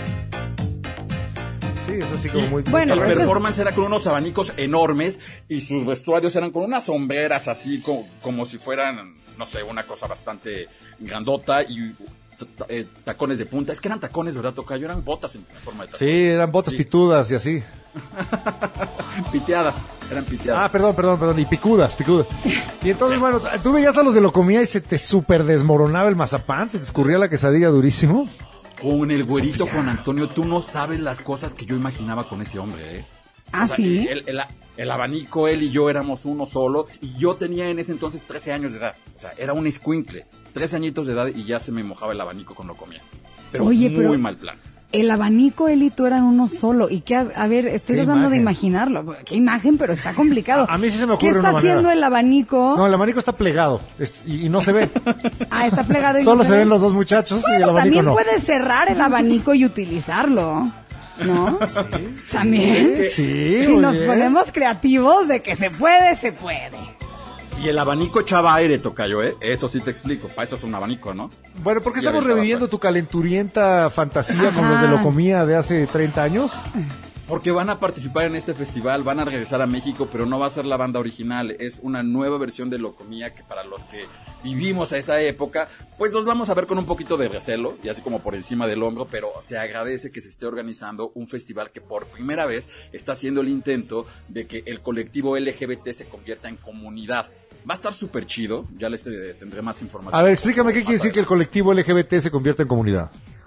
Sí, es así como muy... Bueno, El pero esto es- performance era con unos abanicos enormes y sus vestuarios eran con unas sombreras así como, como si fueran, no sé, una cosa bastante grandota y eh, tacones de punta. Es que eran tacones, ¿verdad, Tocayo? Eran botas en forma de tacón. Sí, eran botas Sí. pitudas y así. Piteadas, eran piteadas. Ah, perdón, perdón, perdón. Y picudas, picudas. Y entonces, bueno, tú veías a los de locomía y se te super desmoronaba el mazapán, se te escurría la quesadilla durísimo. Con el güerito Juan Antonio, tú no sabes las cosas que yo imaginaba con ese hombre, ¿eh? Ah, O sea, ¿sí? El, el- el abanico, él y yo éramos uno solo, y yo tenía en ese entonces trece años de edad. O sea, era un escuincle, trece añitos de edad y ya se me mojaba el abanico cuando comía. Pero Oye, muy pero- mal plan. El abanico, él y tú eran uno solo. ¿Y qué? ha- A ver, estoy ¿Qué tratando de imagen? imaginarlo. Qué imagen, pero está complicado. A- a mí sí se me ocurre ¿Qué está una manera. haciendo el abanico? No, el abanico está plegado es- y, y no se ve. Ah, está plegado y Solo no se ve. ven los dos muchachos y el Bueno, abanico también no. puedes cerrar el abanico y utilizarlo, ¿no? También. Sí, Si nos oye. ponemos creativos de que se puede, se puede. Y el abanico echaba aire, Tocayo, ¿eh? Eso sí te explico. Para eso es un abanico, ¿no? Bueno, ¿por qué Sí, estamos ahí estaba reviviendo fuerte. tu calenturienta fantasía con los de Ajá. locomía de hace treinta años? Porque van a participar en este festival, van a regresar a México, pero no va a ser la banda original, es una nueva versión de Locomía que para los que vivimos a esa época, pues los vamos a ver con un poquito de recelo, y así como por encima del hombro, pero se agradece que se esté organizando un festival que por primera vez está haciendo el intento de que el colectivo L G B T se convierta en comunidad. Va a estar súper chido, ya les eh, tendré más información. A ver, explícame qué Más quiere decir que el adelante. colectivo L G B T se convierta en comunidad.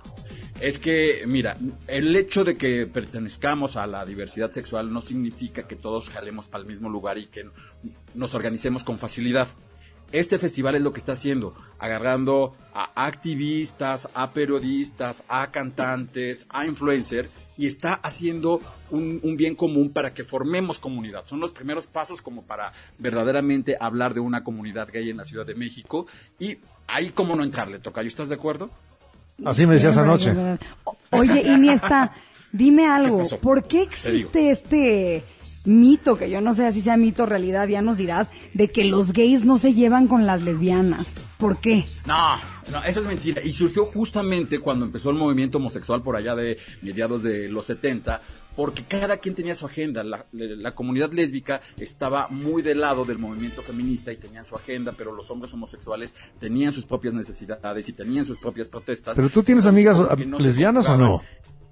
Es que, mira, el hecho de que pertenezcamos a la diversidad sexual no significa que todos jalemos para el mismo lugar y que nos organicemos con facilidad. Este festival es lo que está haciendo, agarrando a activistas, a periodistas, a cantantes, a influencers, y está haciendo un, un bien común para que formemos comunidad. Son los primeros pasos como para verdaderamente hablar de una comunidad gay en la Ciudad de México, y ahí cómo no entrarle, Tocayo, ¿estás de acuerdo? Así me decías Sí, anoche. verdad, verdad. O- Oye, Iniesta, dime algo. pasó? ¿Por qué Te digo. existe este mito, que yo no sé si sea mito o realidad, ya nos dirás, de que los gays no se llevan con las lesbianas? ¿Por qué? No, no, eso es mentira. Y surgió justamente cuando empezó el movimiento homosexual por allá de mediados de los setenta, porque cada quien tenía su agenda. La, la comunidad lésbica estaba muy del lado del movimiento feminista y tenían su agenda, pero los hombres homosexuales tenían sus propias necesidades y tenían sus propias protestas. ¿Pero tú tienes amigas Como que no se lesbianas o no?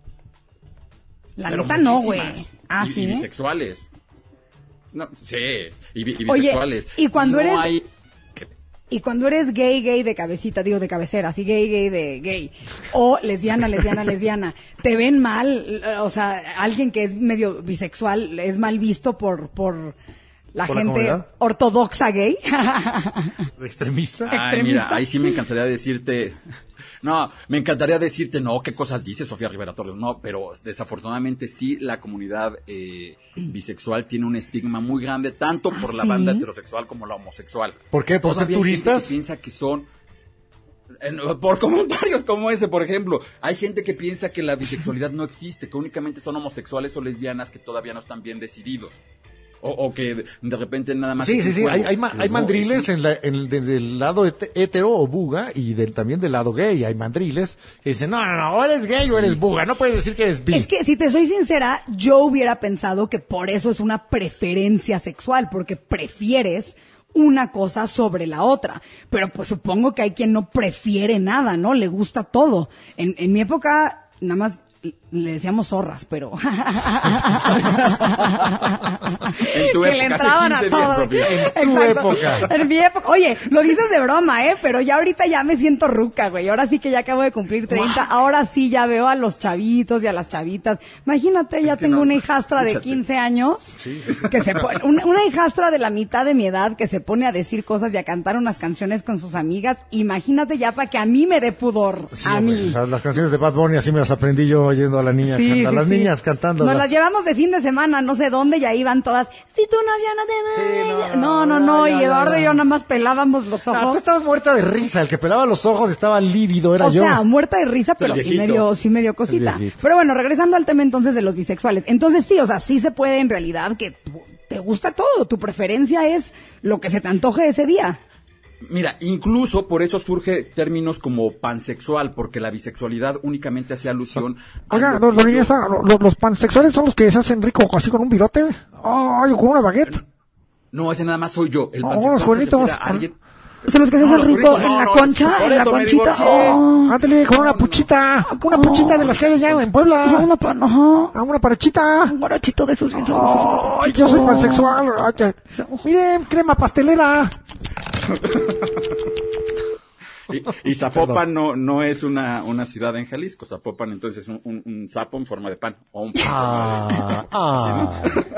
La Pero neta no, güey. muchísimas. Ah, y, sí. y bisexuales. No, sí, y, bi- y Oye, bisexuales. y cuando no eres- hay... Y cuando eres gay, gay de cabecita, digo de cabecera, así gay, gay de gay, o lesbiana, lesbiana, lesbiana, te ven mal, o sea, alguien que es medio bisexual es mal visto por, por la ¿Por la gente comunidad? ortodoxa gay. ¿Extremista? Ay, Extremista. mira, ahí sí me encantaría decirte, no, me encantaría decirte, no, qué cosas dice Sofía Rivera Torres, no, pero desafortunadamente sí, la comunidad eh, bisexual tiene un estigma muy grande, tanto ¿Ah, por la sí? banda heterosexual como la homosexual. ¿Por qué? ¿Por ser Todavía hay gente turistas? que piensa que son... en- por comentarios como ese, por ejemplo, hay gente que piensa que la bisexualidad no existe, que únicamente son homosexuales o lesbianas que todavía no están bien decididos. O, o que de, de repente nada más... Sí, es sí, un sí. juego. Hay, hay, ma- Pero hay no, mandriles es un- en la, en el, de- del lado het- hetero o buga y del, también del lado gay. Hay mandriles que dicen, no, no, no, o eres gay o eres buga. No puedes decir que eres bi. Es que, si te soy sincera, yo hubiera pensado que por eso es una preferencia sexual, porque prefieres una cosa sobre la otra. Pero pues supongo que hay quien no prefiere nada, ¿no? Le gusta todo. En, en mi época, nada más le decíamos zorras, pero En tu que época, le entraban hace a quince días, todo. Sofía. En tu época. En mi época. Oye, lo dices de broma, ¿eh? Pero ya ahorita ya me siento ruca, güey. Ahora sí que ya acabo de cumplir treinta. Ahora sí ya veo a los chavitos y a las chavitas. Imagínate, ya que tengo no, una hijastra de escúchate. quince años. Sí, sí, sí. Que se pone, una, una hijastra de la mitad de mi edad que se pone a decir cosas y a cantar unas canciones con sus amigas. Imagínate ya para que a mí me dé pudor. Sí, a hombre, mí. las, las canciones de Bad Bunny así me las aprendí yo oyendo a la niña, Sí, can- a sí, las sí. niñas cantando. Nos las llevamos de fin de semana, no sé dónde, y ahí van todas. Si tu novia no te Sí, vaya. no, No, no, no, no. ya, Y ya, Eduardo ya. y yo nada más pelábamos los Ah, tú ojos. estabas muerta de risa, el que pelaba los ojos estaba lívido, era O yo. sea, muerta de risa, pero sí viejito. me dio, sí me dio cosita. El viejito. Pero bueno, regresando al tema entonces de los bisexuales. Entonces sí, o sea, sí se puede en realidad que tú- te gusta todo. Tu preferencia es lo que se te antoje ese día. Mira, incluso por eso surge términos como pansexual, porque la bisexualidad únicamente hace alusión a Oiga, lo don, que don yo- Iniesta, lo- lo- los pansexuales son los que se hacen rico así con un virote. Ay, o con una baguette. No, ese nada más soy yo. El Oh, pansexual los se cuernitos. refiere a alguien. Son los que se No, hacen los rico cuernitos, en no, la no, concha, por en la eso me conchita. divorcié. Oh. Ándale, con una No, no, puchita. Una puchita de las que hay allá en Puebla. Ajá, una pan, ajá. Ah, una parechita. Un guarachito de esos. Ay, yo soy pansexual. Ay, que- Miren, crema pastelera. Y, y Zapopan no, no es una, una ciudad en Jalisco. Zapopan entonces es un, un, un sapo en forma de pan. O un pan. Ah, ah.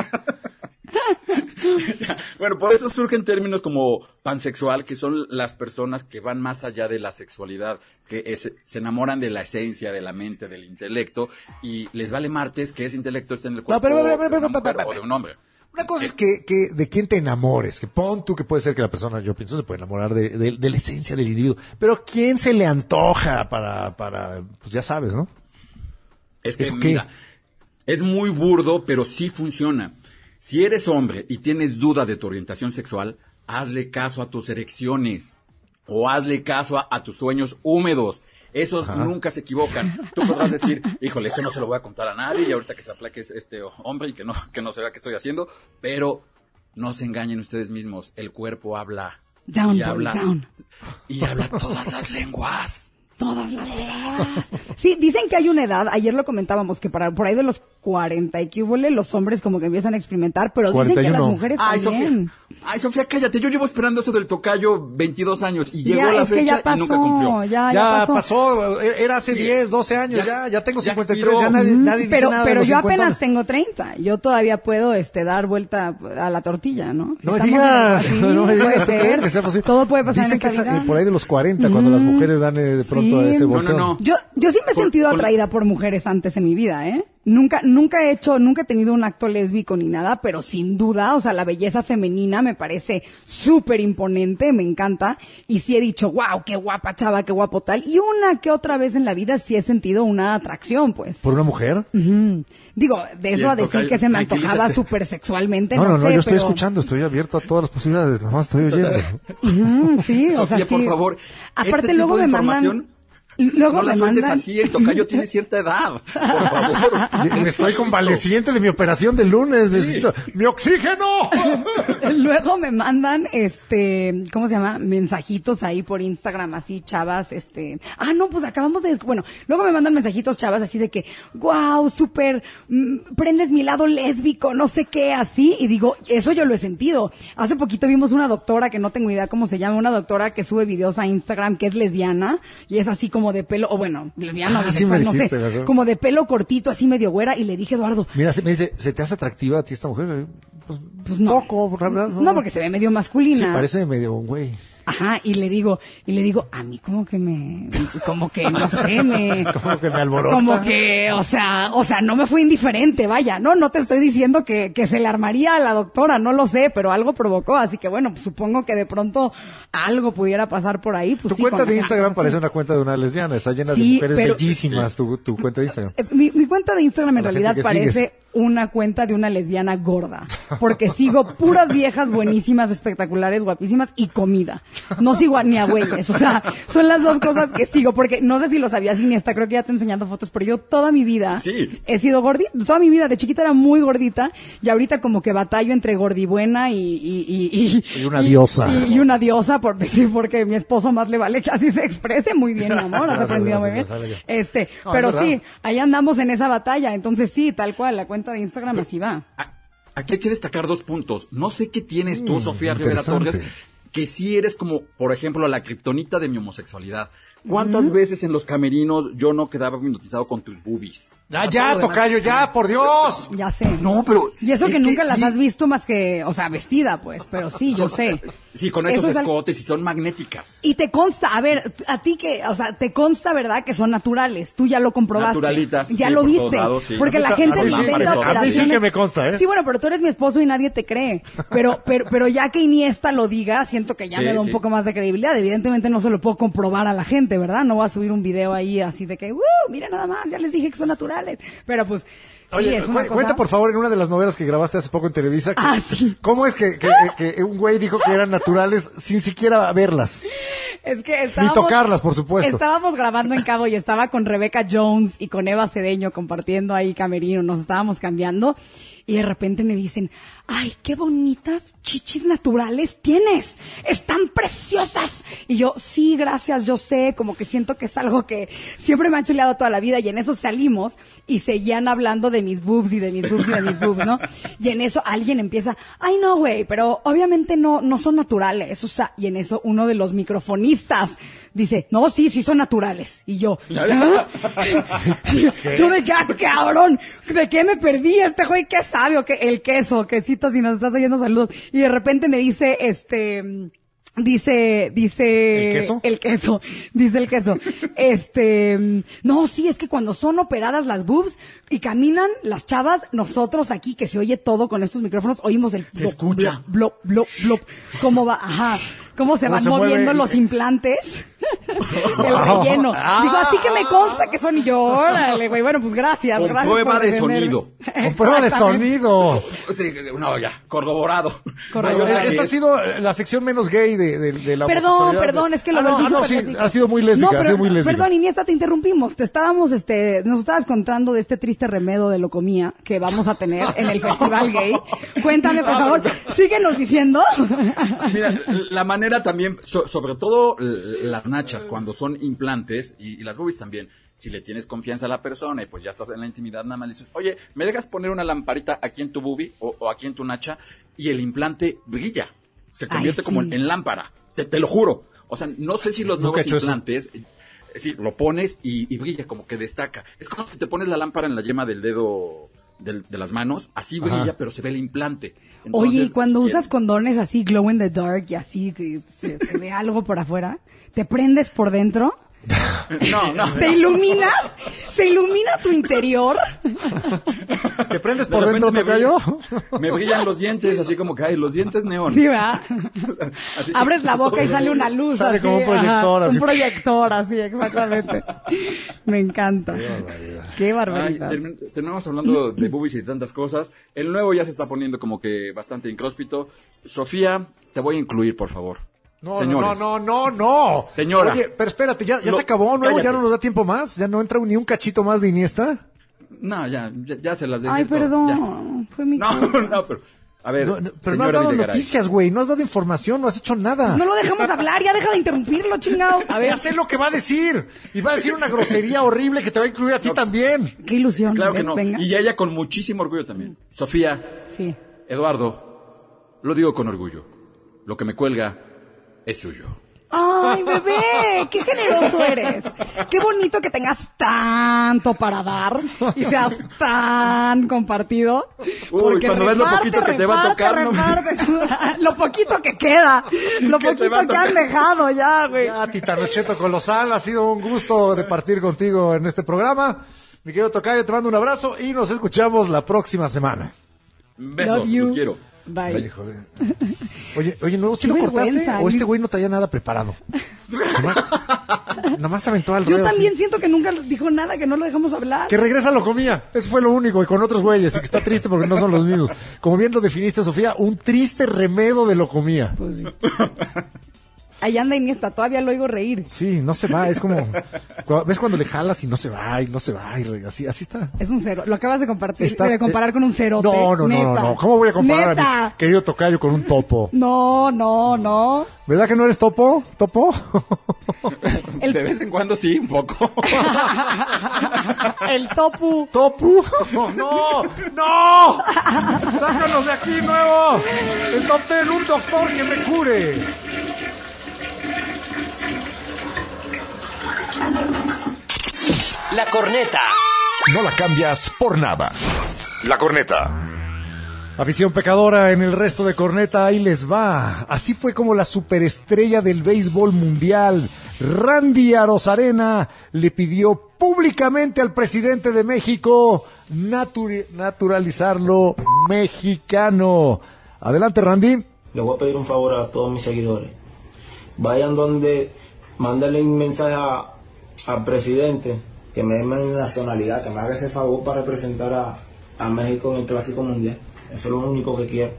Bueno, por eso surgen términos como pansexual, que son las personas que van más allá de la sexualidad, que es- se enamoran de la esencia, de la mente, del intelecto, y les vale martes que ese intelecto esté en el cuerpo pero, pero, pero, de pero, una mujer pero, o de un hombre. Una cosa es que, que de quién te enamores, que pon tú que puede ser que la persona, yo pienso, se puede enamorar de, de, de la esencia del individuo, pero quién se le antoja para, para, pues ya sabes, ¿no? Es que, ¿Eso qué? mira, es muy burdo, pero sí funciona. Si eres hombre y tienes duda de tu orientación sexual, hazle caso a tus erecciones o hazle caso a, a tus sueños húmedos. Esos Ajá. nunca se equivocan. Tú podrás decir, híjole, esto no se lo voy a contar a nadie y ahorita que se aplaque este hombre y que no, que no se vea qué estoy haciendo, pero no se engañen ustedes mismos. El cuerpo habla. Down, y boy, habla, down. y habla todas las lenguas. Todas las lenguas. Sí, dicen que hay una edad, ayer lo comentábamos, que para por ahí de los cuarenta y que hubo, los hombres como que empiezan a experimentar, pero dicen que cuarenta y uno. las mujeres Ay, también. Sofía. Ay, Sofía, cállate. Yo llevo esperando eso del tocayo veintidós años y llegó Ya, la es que fecha ya pasó, y nunca cumplió. Ya, ya, Ya pasó. pasó, era hace Sí. diez, doce años, Ya- ya, ya tengo ya cincuenta y tres, expiró. ya nadie, Mm, nadie dice pero nada de pero los yo cincuentones. apenas tengo treinta. Yo todavía puedo este dar vuelta a la tortilla, ¿no? No me Estamos digas, así, no me puede digas, ¿tú ser. crees que sea posible? Todo puede pasar Dicen en que esta es, vida. eh, por ahí de los cuarenta, cuando las mujeres dan eh, de pronto Sí. a ese No, no, volteo. no. Yo, yo sí me he Con- sentido con- atraída por mujeres antes en mi vida, ¿eh? Nunca, nunca he hecho, nunca he tenido un acto lésbico ni nada, pero sin duda, o sea, la belleza femenina me parece súper imponente, me encanta, y sí he dicho, wow, qué guapa chava, qué guapo tal, y una que otra vez en la vida sí he sentido una atracción, pues. ¿Por una mujer? Ujú. Digo, de Y eso el a decir tocayo, que se me antojaba tranquilízate. súper sexualmente, No, no, no, no, sé, yo estoy pero- escuchando, estoy abierto a todas las posibilidades, nada más estoy oyendo. Ujú, sí, o Sofía, sea, por sí. favor. Aparte este luego tipo de me mandan, información, luego no la me sueltes mandan, así. El tocayo tiene cierta edad. Por favor. Me estoy convaleciente de mi operación de lunes, necesito mi oxígeno. luego me mandan, este, ¿cómo se llama? Mensajitos ahí por Instagram, así, chavas, este, ah, no, pues acabamos de, bueno, luego me mandan mensajitos, chavas, así de que, wow, súper, mm, prendes mi lado lésbico, no sé qué, así, y digo, eso yo lo he sentido. Hace poquito vimos una doctora, que no tengo idea cómo se llama, una doctora que sube videos a Instagram, que es lesbiana, y es así como de pelo, o bueno, lesbiana, Ah, o sí me bisexual, no dijiste, sé, ¿verdad? como de pelo cortito, así medio güera, y le dije, Eduardo, Mira, se- me dice, ¿se te hace atractiva a ti esta mujer? Pues, pues no. poco, la verdad, No, porque se ve medio masculina. Sí, parece medio un güey. Ajá, y le digo, y le digo, a mí como que me, como que, no sé, me, Como que me alborota. como que, o sea, o sea, no me fue indiferente, vaya, no, no te estoy diciendo que, que se le armaría a la doctora, no lo sé, pero algo provocó, así que bueno, pues supongo que de pronto algo pudiera pasar por ahí, pues Tu sí, cuenta con de la- Instagram sí. parece una cuenta de una lesbiana, está llena de Sí, mujeres pero- bellísimas, tu, tu cuenta de Instagram. Eh, Mi, mi cuenta de Instagram en A la realidad gente que parece sigues. una cuenta de una lesbiana gorda, porque sigo puras viejas buenísimas, espectaculares, guapísimas y comida. No sigo a, ni a güeyes, o sea, son las dos cosas que sigo, porque no sé si lo sabías, Iniesta, creo que ya te he enseñado fotos, pero yo toda mi vida sí. he sido gordita, toda mi vida, de chiquita era muy gordita, y ahorita como que batallo entre gordibuena y... Y, y, y, y una diosa. Y, y una diosa, por decir, porque mi esposo más le vale que así se exprese. Muy bien, mi amor, has aprendido muy bien. Este, no, pero sí, ahí andamos en esa batalla, entonces sí, tal cual, la cuenta de Instagram así va. Aquí hay que destacar dos puntos. No sé qué tienes tú, Mm, Sofía Rivera Torres, que sí eres como, por ejemplo, la kriptonita de mi homosexualidad. ¿Cuántas Mm. veces en los camerinos yo no quedaba hipnotizado con tus boobies? Ya, ya, tocayo, ya, por Dios. Ya sé. No, pero... Y eso es que nunca las sí. has visto más que, o sea, vestida, pues, pero sí, yo sé. Sí, con Eso esos es al- escotes y son magnéticas. Y te consta, a ver, a ti que, o sea, te consta, ¿verdad? Que son naturales. Tú ya lo comprobaste. Naturalitas, Ya sí, lo por viste. todos lados, sí. Porque la A mí gente sí, le a mí intenta sí operaciones. que me consta, ¿eh? Sí, bueno, pero tú eres mi esposo y nadie te cree. Pero, pero, pero ya que Iniesta lo diga, siento que ya Sí, me da un sí. poco más de credibilidad. Evidentemente no se lo puedo comprobar a la gente, ¿verdad? No voy a subir un video ahí así de que, ¡uh! Mira nada más, ya les dije que son naturales. Pero pues, sí, Oye, es cu- una cosa... cuenta por favor en una de las novelas que grabaste hace poco en Televisa. que- Ah, sí. ¿Cómo es que, que, que un güey dijo que eran naturales sin siquiera verlas? Es que estábamos, tocarlas, por supuesto. Estábamos grabando en Cabo y estaba con Rebeca Jones y con Eva Cedeño compartiendo ahí camerino, nos estábamos cambiando y de repente me dicen, ay, qué bonitas chichis naturales tienes, están preciosas. Y yo, sí, gracias, yo sé, como que siento que es algo que siempre me han chuleado toda la vida y en eso salimos y seguían hablando de mis boobs y de mis boobs y de mis boobs, ¿no? Y en eso alguien empieza, ay, no, güey, pero obviamente no, no son naturales, o sea, y en eso uno de los microfonistas dice, no, sí, sí son naturales. Y yo, ¿ah? Yo de qué, ah, cabrón, ¿de qué me perdí? Este güey, ¿qué sabe? O qué, el queso, quesito, si nos estás oyendo, saludos. Y de repente me dice, este, dice, dice... ¿El queso? El queso, dice el queso. Este, no, sí, es que cuando son operadas las boobs y caminan las chavas, nosotros aquí, que se oye todo con estos micrófonos, oímos el... Se escucha. Blop, blop, blop, cómo va, ajá, cómo se ¿Cómo van se moviendo mueve? los implantes. El relleno. Ah. Digo, así que me consta que son y yo, órale, güey, bueno, pues gracias. Con gracias prueba por de defenderme. sonido. Con prueba de Exactamente. sonido. Sí, no, ya, corroborado. Corroborado. Hay una que Esta ha es- sido la sección menos gay de, de, de la Perdón, homosexualidad. perdón, es que lo Ah, no, volví ah, no, súper sí, lésbica. ha sido muy lésbica, No, pero, ha sido muy lésbica. Perdón, Iniesta, te interrumpimos. Te estábamos, este, nos estabas contando de este triste remedio de locomía que vamos a tener en el Festival Gay. Cuéntame, por favor. Síguenos diciendo. Mira, la manera también, so- sobre todo l- las nachas, cuando son implantes, y, y las boobies también, si le tienes confianza a la persona y pues ya estás en la intimidad, nada más le dices, oye, ¿me dejas poner una lamparita aquí en tu boobie o, o aquí en tu nacha? Y el implante brilla, se convierte Ay, como sí. en, en lámpara, te, te lo juro. O sea, no sé si los Nunca he nuevos hecho eso. implantes, eh, sí, lo pones y, y brilla, como que destaca. Es como si te pones la lámpara en la yema del dedo del- de las manos, así brilla, Ajá. pero se ve el implante. Oye, y Entonces, cuando si usas quieres- condones así, glow in the dark y así, que se, se ve algo por afuera, ¿te prendes por dentro? No, no. ¿Te iluminas? ¿Se ilumina tu interior? ¿Te prendes De por repente dentro, me tocayo? brilla- Me brillan los dientes, así como que hay los dientes neón. Sí, ¿verdad? Así- Abres la boca y sale una luz. Sale así, como un proyector, ajá, así. Un proyector, así, exactamente. Me encanta. Qué Ay, barbaridad. termin- terminamos hablando de boobies y de tantas cosas. El nuevo ya se está poniendo como que bastante incróspito. Sofía, te voy a incluir, por favor. No, Señores. no, no, no, no. Señora. Oye, pero espérate, ¿ya, ya Lo- se acabó? ¿No? ¿Ya cállate. no nos da tiempo más? ¿Ya no entra ni un cachito más de Iniesta? No, ya, ya, ya se las dejé. Ay, todo, perdón. Fue mi ya. No, culpa. no, pero... A ver, No, no, pero no señora has dado Videgaray. noticias, güey. No has dado información, no has hecho nada. No lo dejamos hablar, ya deja de interrumpirlo, chingado. A ver, Ya sé lo que va a decir. Y va a decir una grosería horrible que te va a incluir a ti también. qué ilusión. Claro que Ven, no. Venga. Y ella con muchísimo orgullo también. Sofía, Sí. Eduardo, lo digo con orgullo. Lo que me cuelga es suyo. Ay, bebé, qué generoso eres. Qué bonito que tengas tanto para dar y seas tan compartido. Uy, Porque cuando ves lo reparte, poquito que te va a reparte, tocar, ¿no? reparte. Lo poquito que queda, lo Que te poquito va a que han tocar. dejado ya, güey. Ya, Titano Cheto Colosal, ha sido un gusto de partir contigo en este programa. Mi querido Tocayo, te mando un abrazo y nos escuchamos la próxima semana. Besos, Love you. los quiero. Bye. Ay, híjole. Oye, oye, ¿no? ¿Sí Qué lo cortaste? vergüenza, ¿O este Luis. güey no traía nada preparado? nomás se aventó al Yo ruedo. también así. siento que nunca dijo nada, que no lo dejamos hablar. Que regresa lo comía. Eso fue lo único. Y con otros güeyes. Y que está triste porque no son los mismos. Como bien lo definiste, Sofía, un triste remedo de lo comía. Pues sí. Ahí anda Iniesta, todavía lo oigo reír. Sí, no se va. Es como... ¿Ves cuando le jalas y no se va? Y no se va. Y re- así, así está. Es un cero. Lo acabas de compartir, Está- de comparar con un cerote. No, no, no, Neta. no, no. ¿Cómo voy a comparar Neta. a mi querido tocayo con un topo? No, no, no. ¿Verdad que no eres topo? ¿Topo? El- De vez en cuando sí, un poco. El topu. ¿Topu? ¡No! ¡No! ¡Sácanos de aquí, nuevo! El top ten, un doctor que me cure. La corneta. No la cambias por nada. La corneta. Afición pecadora en el resto de corneta, ahí les va. Así fue como la superestrella del béisbol mundial, Randy Arozarena, le pidió públicamente al presidente de México natu- naturalizarlo mexicano. Adelante, Randy. Le voy a pedir un favor a todos mis seguidores. Vayan donde, mándenle un mensaje a- al presidente que me dé mi nacionalidad, que me haga ese favor para representar a, a México en el Clásico Mundial. Eso es lo único que quiero.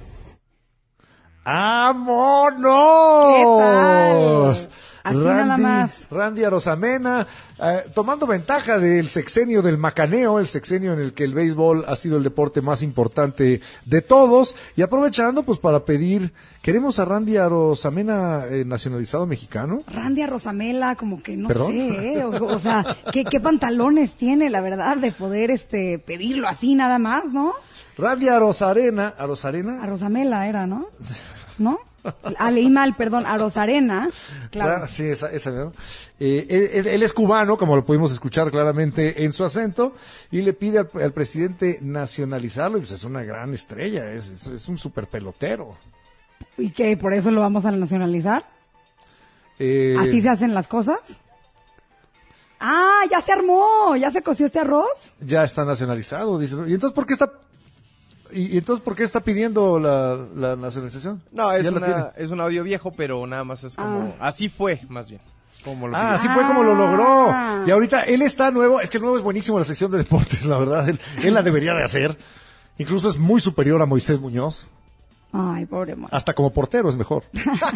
¡Vámonos! ¿Qué tal? Así Randy, nada más. Randy Arozamena, eh, tomando ventaja del sexenio del macaneo, el sexenio en el que el béisbol ha sido el deporte más importante de todos, y aprovechando pues para pedir, queremos a Randy Arozamena eh, nacionalizado mexicano. Randy a Rosamela, como que no ¿Perdón? sé, ¿eh? o, o sea, ¿qué, qué pantalones tiene, la verdad, de poder este pedirlo así nada más, ¿no? Randy Arozarena, Arozarena, A Rosamela era, ¿no? ¿No? Ah, leí mal, perdón, a Rosarena, claro. Ra- Sí, esa, esa, ¿no? Eh, él, él es cubano, como lo pudimos escuchar claramente en su acento, y le pide al, al presidente nacionalizarlo, y pues es una gran estrella, es, es, es un super pelotero. ¿Y qué? ¿Por eso lo vamos a nacionalizar? Eh, ¿Así se hacen las cosas? Ah, ya se armó, ya se coció este arroz. Ya está nacionalizado, dice. ¿Y entonces por qué está, y, y entonces por qué está pidiendo la, la nacionalización? No, es, Ya la una, tiene. es un audio viejo, pero nada más es como... Así fue, más bien. Como lo Ah, pidió. así fue como lo logró. Ah. Y ahorita él está nuevo, es que el nuevo es buenísimo la sección de deportes, la verdad. Él, él la debería de hacer. Incluso es muy superior a Moisés Muñoz. Ay, pobre mo- Hasta como portero es mejor.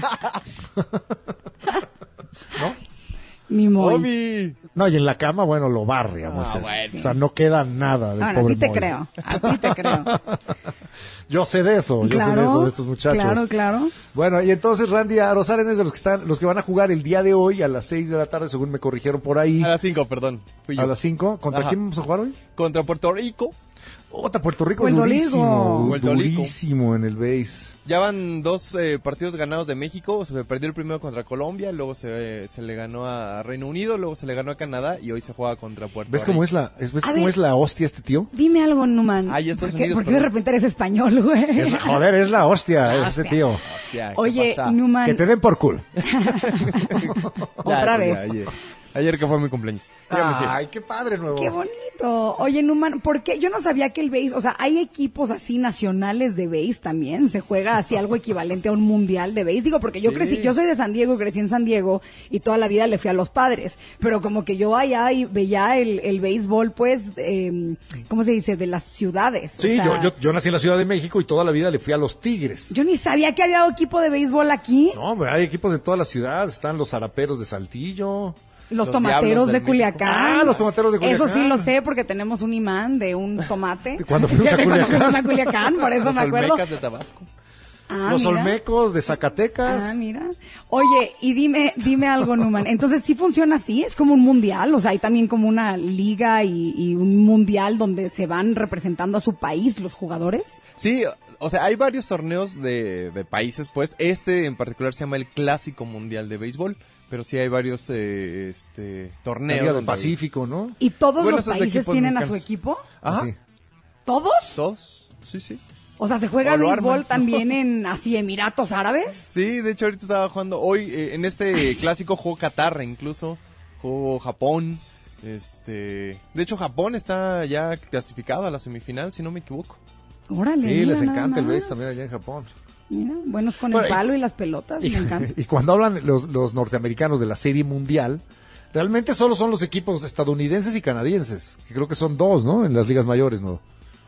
Mi Moy. ¡Obi! No, y en la cama, bueno, lo barre a Moisés. bueno. O sea, no queda nada del Ahora, a pobre ti te Moy. creo, a ti te creo. Yo sé de eso, yo sé de eso, de estos muchachos. Claro, claro. Bueno, y entonces Randy Arozarena es de los que están, los que van a jugar el día de hoy a las seis de la tarde, según me corrigieron por ahí. A las cinco, perdón. Fui yo. A las cinco. ¿Contra Ajá. quién vamos a jugar hoy? Contra Puerto Rico. Otra, Puerto Rico Puerto es durísimo, Rico. Puerto Rico. durísimo en el base. Ya van dos eh, partidos ganados de México. Se perdió el primero contra Colombia, luego se, se le ganó a Reino Unido, luego se le ganó a Canadá y hoy se juega contra Puerto ¿Ves Rico. cómo es la, es- ves A cómo ver. es la hostia este tío? Dime algo, Numan. Ay, Estados ¿Por qué, Unidos, por qué de perdón. repente eres español, güey? Es la- joder, es la hostia, ese hostia. tío. Hostia, ¿qué Oye, pasa? Numan, Que te den por cool. otra Ya, vez. ya, ayer. Ayer que fue mi cumpleaños. Dígame, sí. Ay, qué padre nuevo. Qué bonito. Oye, Numan, ¿por qué? Yo no sabía que el béis, o sea, hay equipos así nacionales de béis también. Se juega así algo equivalente a un mundial de béis. Digo, porque yo Sí. crecí, yo soy de San Diego, crecí en San Diego y toda la vida le fui a los Padres. Pero como que yo allá y veía el, el béisbol, pues, eh, ¿cómo se dice? De las ciudades. O Sí, sea, yo, yo, yo nací en la Ciudad de México y toda la vida le fui a los Tigres. yo ni sabía que había equipo de béisbol aquí. No, hombre, hay equipos de toda la ciudad, están los zaraperos de Saltillo. Los, Los tomateros Diablos de del Culiacán. Ah, los tomateros de Culiacán. Eso sí lo sé porque tenemos un imán de un tomate. Cuando fuimos a Cuando Culiacán. fuimos a Culiacán, por eso Los me acuerdo. Olmecas de Tabasco. Ah, los mira. Olmecos de Zacatecas. Ah, mira. Oye, y dime, dime algo, Numan. Entonces, ¿sí funciona así? ¿Es como un mundial? O sea, hay también como una liga y, y un mundial donde se van representando a su país los jugadores. Sí, o sea, hay varios torneos de, de países, pues. Este en particular se llama el Clásico Mundial de Béisbol. Pero sí hay varios eh, este, La torneos. Liga del donde- Pacífico, ¿no? ¿Y todos Bueno, los esos de países equipos tienen a su mexicanos. equipo? Ajá. Así. ¿Todos? ¿Todos? Sí, sí. O sea, ¿se juega O lo béisbol arman. también en así Emiratos Árabes? Sí, de hecho ahorita estaba jugando hoy eh, en este clásico jugó Qatar incluso, jugó Japón, este, de hecho Japón está ya clasificado a la semifinal si no me equivoco. Órale. Sí, mira les nada encanta el más. base también allá en Japón. Mira, buenos con Bueno, el y- palo y, las pelotas, Y, me encanta. y cuando hablan los, los norteamericanos de la Serie Mundial, Realmente solo son los equipos estadounidenses y canadienses, que creo que son dos, ¿no? En las ligas mayores, ¿no?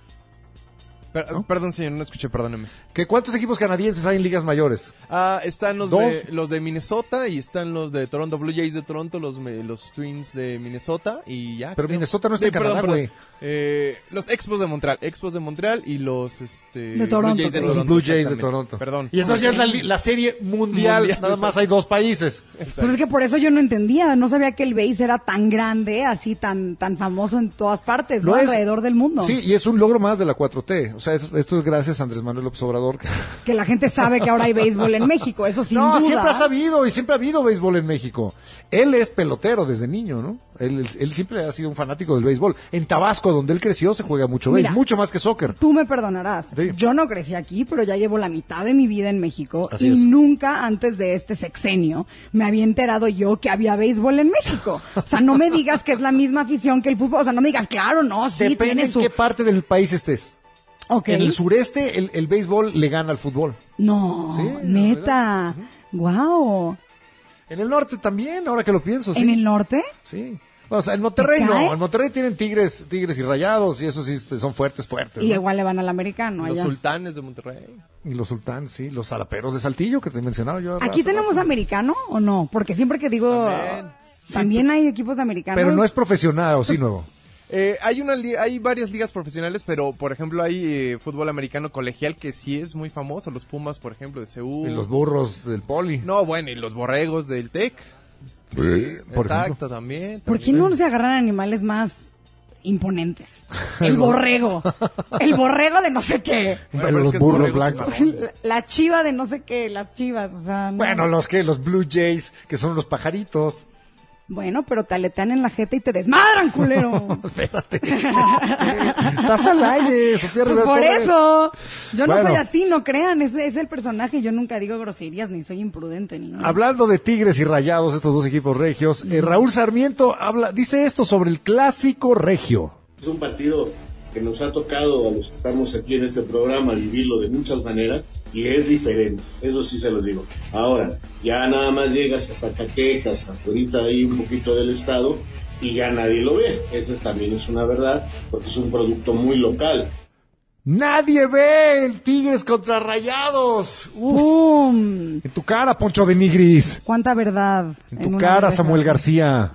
Per- ¿No? Perdón, señor, no escuché, perdóneme. ¿Que ¿Cuántos equipos canadienses hay en ligas mayores? Ah, están los ¿Dos? de, los de Minnesota y están los de Toronto, Blue Jays de Toronto, los, me- los Twins de Minnesota y ya. Pero creo. Minnesota no está Sí, en Canadá, perdón, perdón. güey. Eh, los Expos de Montreal, Expos de Montreal y los este, De Toronto, Blue Jays de creo. Los Toronto. Blue Jays de exactamente. Toronto. Perdón. Y entonces ya es la, li- la serie mundial, Mundial, nada más hay dos países. Pues es que por eso yo no entendía, no sabía que el base era tan grande, así tan tan famoso en todas partes, ¿no? Lo es. Alrededor del mundo. Sí, y es un logro más de la cuatro T. O sea, es- esto es gracias a Andrés Manuel López Obrador. Que la gente sabe que ahora hay béisbol en México, eso sin No, duda. siempre ha sabido y siempre ha habido béisbol en México. Él es pelotero desde niño, ¿no? Él, él, él siempre ha sido un fanático del béisbol. En Tabasco, donde él creció, se juega mucho Mira, béisbol, mucho más que soccer. Tú me perdonarás. Sí. Yo no crecí aquí, pero ya llevo la mitad de mi vida en México Así y es. nunca antes de este sexenio me había enterado yo que había béisbol en México. O sea, no me digas que es la misma afición que el fútbol. O sea, no me digas, claro, no, sí, Depende tiene en su... qué parte del país estés. Ok. En el sureste, el, el béisbol le gana al fútbol. No, Sí, la neta. Wow. En el norte también, ahora que lo pienso, sí. ¿En el norte? Sí. O sea, en Monterrey ¿Te cae? no. En Monterrey tienen tigres, tigres y rayados, y eso sí este, son fuertes, fuertes. Y ¿no? igual le van al americano Los allá. Sultanes de Monterrey. Y los sultanes, sí. Los zaraperos de Saltillo, que te mencionaba yo. ¿Aquí hace tenemos rato. americano o no? Porque siempre que digo... También, hay equipos de americano. Pero no es profesional, ¿o sí, nuevo? Eh, hay una li- hay varias ligas profesionales, pero por ejemplo hay eh, fútbol americano colegial que sí es muy famoso, los Pumas, por ejemplo, de Seúl. Y los burros del poli. No, bueno, y los borregos del Tec. por Exacto, ejemplo. también, ¿Por qué también. no se agarran animales más imponentes? El borrego. El borrego de no sé qué. Bueno, pero es los que es burros borrego blancos. sin La, la chiva de no sé qué, las chivas, o sea, no. Bueno, los que, los Blue Jays, que son los pajaritos. Bueno, pero te aletean en la jeta y te desmadran, culero. Espérate. Estás al aire, Sofía Pues Rivera por Torres. eso. Yo no Bueno. soy así, no crean, ese es el personaje. Yo nunca digo groserías, ni soy imprudente, ni nada. Hablando de Tigres y Rayados, estos dos equipos regios, eh, Raúl Sarmiento habla, dice esto sobre el clásico regio. Es un partido que nos ha tocado a los que estamos aquí en este programa vivirlo de muchas maneras y es diferente, eso sí se lo digo. Ahora, ya nada más llegas a Zacatecas, ahorita ahí un poquito del estado y ya nadie lo ve, eso también es una verdad porque es un producto muy local. Nadie ve el Tigres contra Rayados. Uf. ¡Pum! En tu cara, Poncho de Nigris. Cuánta verdad. En en tu una cara, de Samuel esas. García.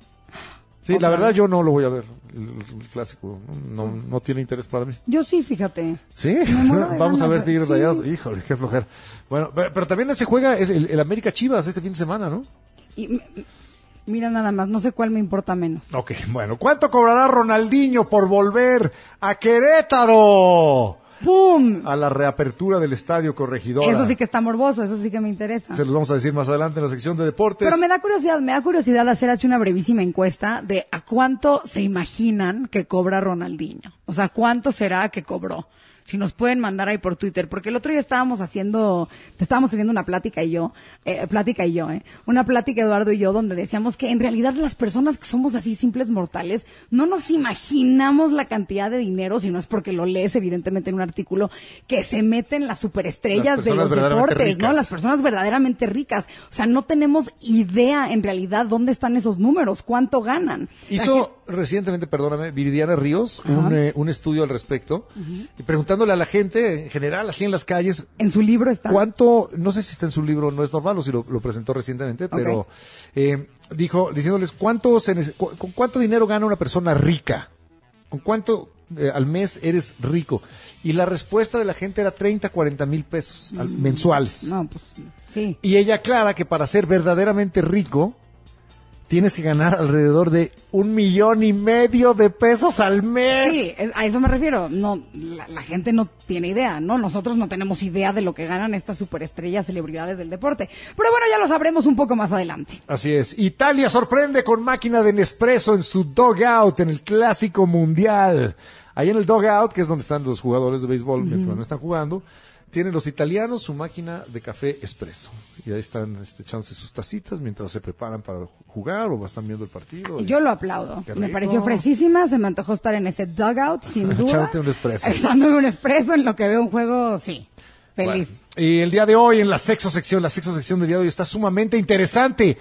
Sí, Otra la verdad vez. yo no lo voy a ver. El, el clásico no, no tiene interés para mí. Yo sí, fíjate. ¿Sí? Me muero de Vamos a ganas ver de- Tigres sí. Rayados. Híjole, qué flojera. Bueno, pero, pero también se juega es el, el América Chivas este fin de semana, ¿no? Y, m- mira nada más, no sé cuál me importa menos. Ok, bueno. ¿Cuánto cobrará Ronaldinho por volver a Querétaro? ¡Pum! A la reapertura del Estadio Corregidora. Eso sí que está morboso, eso sí que me interesa. Se los vamos a decir más adelante en la sección de deportes. Pero me da curiosidad, me da curiosidad hacer así una brevísima encuesta de a cuánto se imaginan que cobra Ronaldinho. O sea, cuánto será que cobró. Si nos pueden mandar ahí por Twitter, porque el otro día estábamos haciendo, te estábamos teniendo una plática y yo, eh, plática y yo, eh, una plática Eduardo y yo donde decíamos que en realidad las personas que somos así simples mortales no nos imaginamos la cantidad de dinero, si no es porque lo lees evidentemente en un artículo, que se meten las superestrellas Las de personas los verdaderamente deportes, ¿no? ricas. Las personas verdaderamente ricas. O sea, no tenemos idea en realidad dónde están esos números, cuánto ganan. Hizo recientemente, perdóname, Viridiana Ríos, Ajá. un, eh, un estudio al respecto, y preguntándole a la gente en general, así en las calles, En su libro está. cuánto, no sé si está en su libro, no es normal, o si lo, lo presentó recientemente, pero Ok. eh, dijo, diciéndoles cuánto se nece- cu- con cuánto dinero gana una persona rica, con cuánto eh, al mes eres rico. Y la respuesta de la gente era treinta, cuarenta mil pesos al- Mm. mensuales. No, pues sí. Y ella aclara que para ser verdaderamente rico tienes que ganar alrededor de un millón y medio de pesos al mes. Sí, es- a eso me refiero. No, la, la gente no tiene idea, ¿no? Nosotros no tenemos idea de lo que ganan estas superestrellas, celebridades del deporte. Pero bueno, ya lo sabremos un poco más adelante. Así es. Italia sorprende con máquina de Nespresso en su dugout en el Clásico Mundial. Ahí en el dugout, que es donde están los jugadores de béisbol mientras no están jugando, tienen los italianos su máquina de café espresso. Y ahí están este, echándose sus tacitas mientras se preparan para jugar o están viendo el partido. Yo lo aplaudo. Qué Me rico. pareció fresísima, se me antojó estar en ese dugout, sin duda. Echándote un espresso. Echándome un espresso en lo que veo un juego, sí. Feliz. Bueno, y el día de hoy en la sexo sección, la sexo sección del día de hoy está sumamente interesante.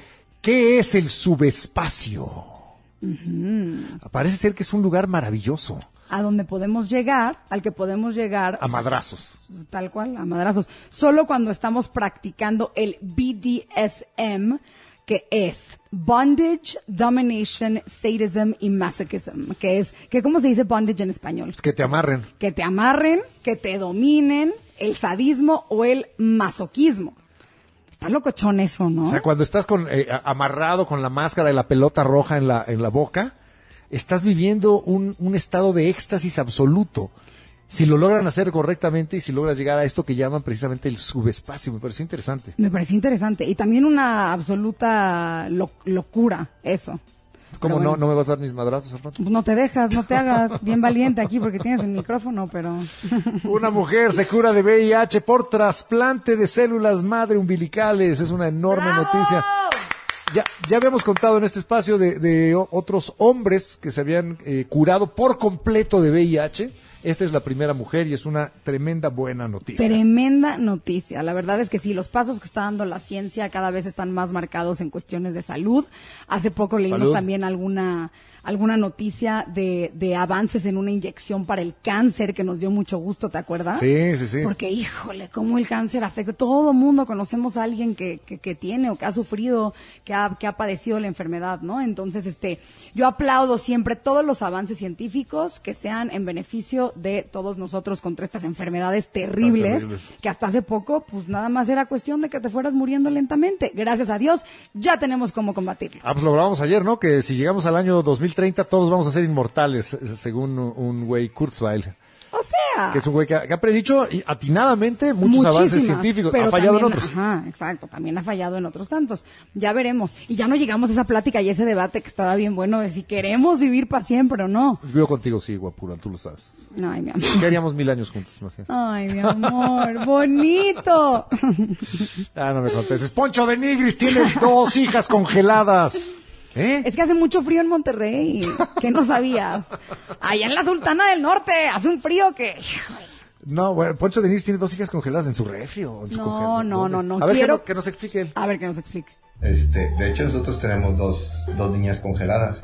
¿Qué es el subespacio? Ujú. Parece ser que es un lugar maravilloso. A donde podemos llegar, al que podemos llegar. A madrazos. Tal cual, a madrazos. Solo cuando estamos practicando el B D S M, que es Bondage, Domination, Sadism y Masochism. Que es, que ¿cómo se dice bondage en español? Es que te amarren. Que te amarren, que te dominen, el sadismo o el masoquismo. Está locochón eso, ¿no? O sea, cuando estás con, eh, amarrado con la máscara y la pelota roja en la, en la boca, estás viviendo un, un estado de éxtasis absoluto. Si lo logran hacer correctamente y si logras llegar a esto que llaman precisamente el subespacio, me pareció interesante. Me pareció interesante. Y también una absoluta lo- locura, eso. ¿Cómo Pero no, bueno. no me vas a dar mis madrazos, Armando? Pues no te dejas, no te hagas bien valiente aquí porque tienes el micrófono, pero... Una mujer se cura de V I H por trasplante de células madre umbilicales. Es una enorme noticia. Ya, ya habíamos contado en este espacio de, de o- otros hombres que se habían eh, curado por completo de V I H. Esta es la primera mujer y es una tremenda buena noticia. Tremenda noticia. La verdad es que sí, los pasos que está dando la ciencia cada vez están más marcados en cuestiones de salud. Hace poco leímos Salud. también alguna alguna noticia de, de avances en una inyección para el cáncer que nos dio mucho gusto, ¿te acuerdas? Sí, sí, sí. Porque, híjole, cómo el cáncer afecta. Todo mundo conocemos a alguien que, que, que tiene o que ha sufrido, que ha, que ha padecido la enfermedad, ¿no? Entonces, este, yo aplaudo siempre todos los avances científicos que sean en beneficio de todos nosotros contra estas enfermedades terribles, terribles. que hasta hace poco, pues nada más era cuestión de que te fueras muriendo lentamente. Gracias a Dios, ya tenemos cómo combatirlo. Ah, pues lo hablábamos ayer, ¿no? Que si llegamos al año dos mil treinta todos vamos a ser inmortales, eh, según un güey Kurzweil. O sea, Que es un güey que ha, que ha predicho y atinadamente muchos avances muchísimas, científicos. pero Ha fallado en también- otros. Ajá, exacto, también ha fallado en otros tantos. Ya veremos. Y ya no llegamos a esa plática y ese debate que estaba bien bueno de si queremos vivir para siempre o no. Yo contigo sí, guapura, tú lo sabes. Ay, mi amor. ¿Qué haríamos mil años juntos, imagínate? Ay, mi amor, bonito. Ah, no me contestes. Poncho de Nigris tiene dos hijas congeladas. ¿Eh? Es que hace mucho frío en Monterrey. ¿Qué no sabías? Allá en la Sultana del Norte hace un frío que... No, bueno, Poncho de Nigris tiene dos hijas congeladas en su refri o en su No, congelador. no, no, no. A ver, Quiero- que, no- que nos explique él. A ver, que nos explique. Este, de hecho, nosotros tenemos dos, dos niñas congeladas.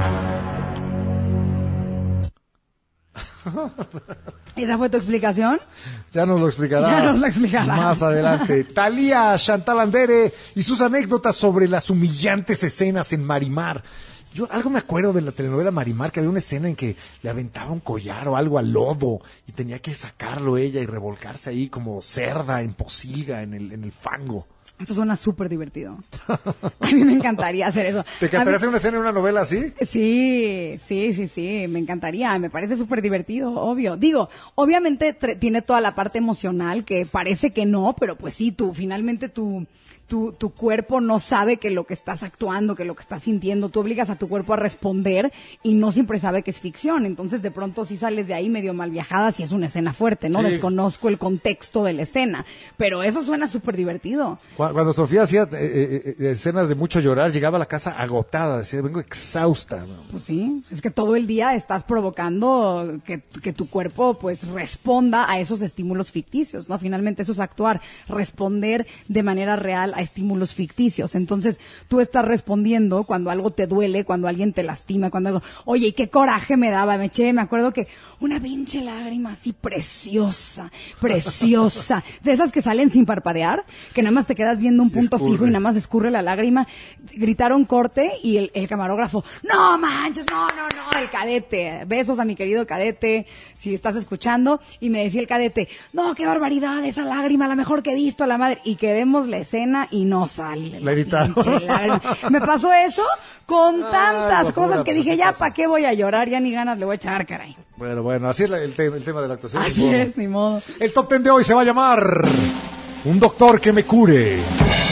¿Esa fue tu explicación? Ya nos lo explicará. Ya nos lo explicará. Más adelante. Talía, Chantal Andere y sus anécdotas sobre las humillantes escenas en Marimar. Yo algo me acuerdo de la telenovela Marimar, que había una escena en que le aventaba un collar o algo al lodo y tenía que sacarlo ella y revolcarse ahí como cerda en posilga en el, en el fango. Eso suena súper divertido. A mí me encantaría hacer eso. ¿Te A encantaría mí- hacer una escena en una novela así? Sí, sí, sí, sí, me encantaría, me parece súper divertido, obvio. Digo, obviamente tre- tiene toda la parte emocional que parece que no, pero pues sí, tú, finalmente tu, tu, tu cuerpo no sabe que lo que estás actuando, que lo que estás sintiendo, tú obligas a tu cuerpo a responder y no siempre sabe que es ficción. Entonces de pronto sí sales de ahí medio mal viajada si es una escena fuerte, ¿no? Sí. Desconozco el contexto de la escena, pero eso suena súper divertido. Cu- Cuando Sofía hacía eh, eh, eh, escenas de mucho llorar, llegaba a la casa agotada, decía, vengo exhausta. ¿no? Pues sí, es que todo el día estás provocando que, que tu cuerpo pues responda a esos estímulos ficticios, ¿no? Finalmente eso es actuar, responder de manera real a estímulos ficticios. Entonces tú estás respondiendo cuando algo te duele, cuando alguien te lastima, cuando algo, oye, y qué coraje me daba, me eché, me acuerdo que una pinche lágrima así preciosa, preciosa, de esas que salen sin parpadear, que nada más te quedas viendo un punto Escurre. fijo y nada más escurre la lágrima. Gritaron corte y el, el camarógrafo, no manches, no, no, no, el cadete. Besos a mi querido cadete, si estás escuchando. Y me decía el cadete, no, qué barbaridad, esa lágrima, la mejor que he visto, la madre. Y que vemos la escena y no sale. La editaron. pinche lágrima. Me pasó eso con tantas guapura, cosas que pues dije, así ya, pasa. ¿para qué voy a llorar? Ya ni ganas le voy a echar, caray. Bueno, bueno, así es la- el, te- el tema de la actuación. Así Ni modo. es, ni modo. El top ten de hoy se va a llamar Un doctor que me cure.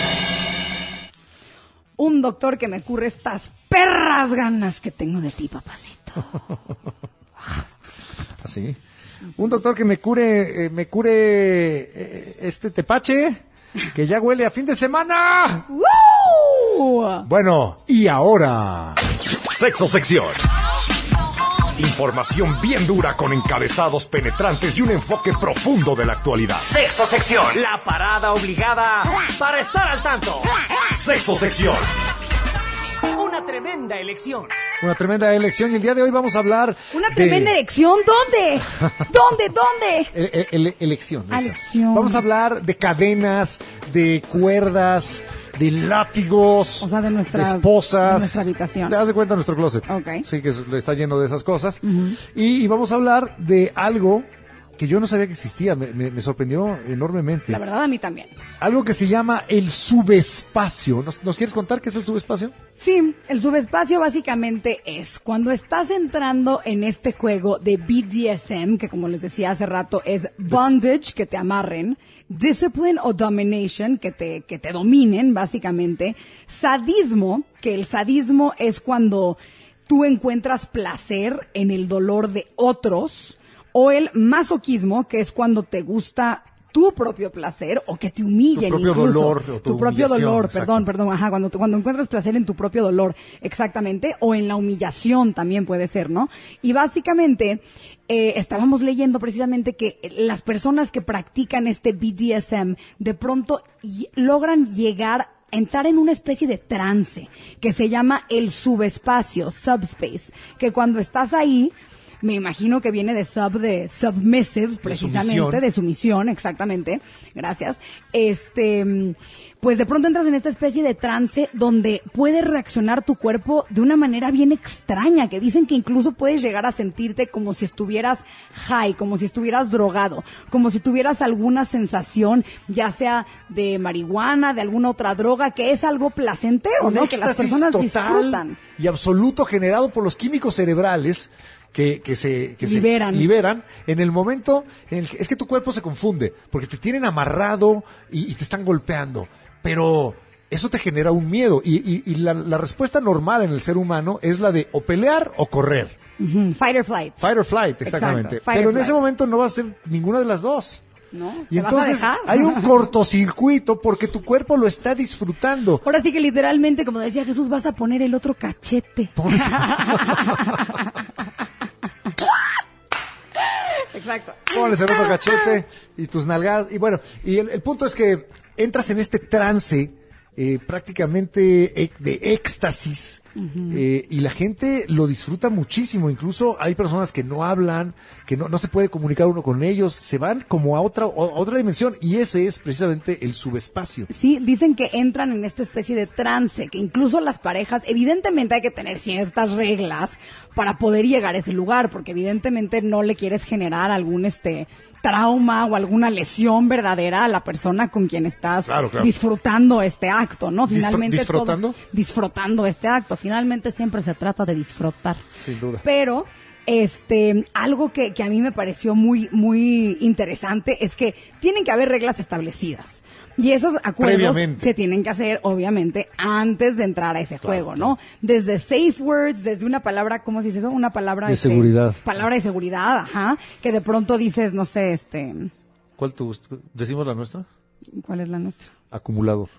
Un doctor que me cure estas perras ganas que tengo de ti, papacito. Así. Un doctor que me cure, eh, me cure eh, este tepache, que ya huele a fin de semana. ¡Woo! Bueno, y ahora... Sexo sección. Información bien dura con encabezados penetrantes y un enfoque profundo de la actualidad. Sexo sección. La parada obligada para estar al tanto. Sexo sección. una tremenda elección. Una tremenda elección y el día de hoy vamos a hablar ¿Una de- tremenda elección? ¿Dónde? ¿Dónde? ¿Dónde? Ele- ele- elección. Ah, elección. elección. Vamos a hablar de cadenas, de cuerdas, de látigos, O sea, de nuestra, de esposas. de nuestra habitación. Te das de cuenta nuestro closet. Ok. Sí, que es- está lleno de esas cosas. Ujú. y, y vamos a hablar de algo que yo no sabía que existía. Me, me- me sorprendió enormemente. La verdad, a mí también. Algo que se llama el subespacio. ¿Nos, nos quieres contar qué es el subespacio? Sí, el subespacio básicamente es cuando estás entrando en este juego de B D S M, que como les decía hace rato es bondage, que te amarren, discipline o domination, que te, que te dominen básicamente, sadismo, que el sadismo es cuando tú encuentras placer en el dolor de otros, o el masoquismo, que es cuando te gusta tu propio placer o que te humillen Tu propio incluso. dolor o tu propio humillación, dolor, exacto. perdón, perdón, ajá, cuando, cuando encuentras placer en tu propio dolor, exactamente, o en la humillación también puede ser, ¿no? Y básicamente, eh, estábamos leyendo precisamente que las personas que practican este B D S M de pronto y- logran llegar entrar en una especie de trance que se llama el subespacio, subspace, que cuando estás ahí, me imagino que viene de sub, de submissive, precisamente, sumisión. de sumisión, exactamente, gracias. Este, mm, pues de pronto entras en esta especie de trance donde puede reaccionar tu cuerpo de una manera bien extraña, que dicen que incluso puedes llegar a sentirte como si estuvieras high, como si estuvieras drogado, como si tuvieras alguna sensación, ya sea de marihuana, de alguna otra droga, que es algo placentero, Un ¿no? Que las éxtasis personas total disfrutan. y absoluto generado por los químicos cerebrales que, que se que Liberan. se liberan en el momento en el que es que tu cuerpo se confunde porque te tienen amarrado y, y te están golpeando, pero eso te genera un miedo y, y- y la, la respuesta normal en el ser humano es la de o pelear o correr. Ujú, fight or flight. Fight or flight, exactamente. Exacto, fight Pero or en ese flight. momento no va a ser ninguna de las dos. ¿No? Y ¿Te vas a entonces dejar? hay un cortocircuito porque tu cuerpo lo está disfrutando. Ahora sí que literalmente, como decía Jesús, vas a poner el otro cachete. Exacto. Pones el otro cachete y tus nalgadas. Y bueno, y el, el punto es que entras en este trance eh, prácticamente e- de éxtasis. eh, y la gente lo disfruta muchísimo. Incluso hay personas que no hablan, que no, no se puede comunicar uno con ellos. Se van como a otra, a otra dimensión. Y ese es precisamente el subespacio. Sí, dicen que entran en esta especie de trance, que incluso las parejas, evidentemente hay que tener ciertas reglas para poder llegar a ese lugar, porque evidentemente no le quieres generar algún este trauma o alguna lesión verdadera a la persona con quien estás Claro, claro. disfrutando este acto, ¿no? Disfr- Finalmente todo- ¿disfrutando? disfrutando este acto. Finalmente siempre se trata de disfrutar. Sin duda. Pero este algo que, que a mí me pareció muy muy interesante es que tienen que haber reglas establecidas. Y esos acuerdos Previamente. se tienen que hacer, obviamente, antes de entrar a ese juego, ¿no? Desde safe words, desde una palabra, ¿cómo se dice eso? Una palabra De este, seguridad. Palabra de seguridad, ajá. Que de pronto dices, no sé, este, ¿Cuál tú? ¿Decimos la nuestra? ¿cuál es la nuestra? Acumulador.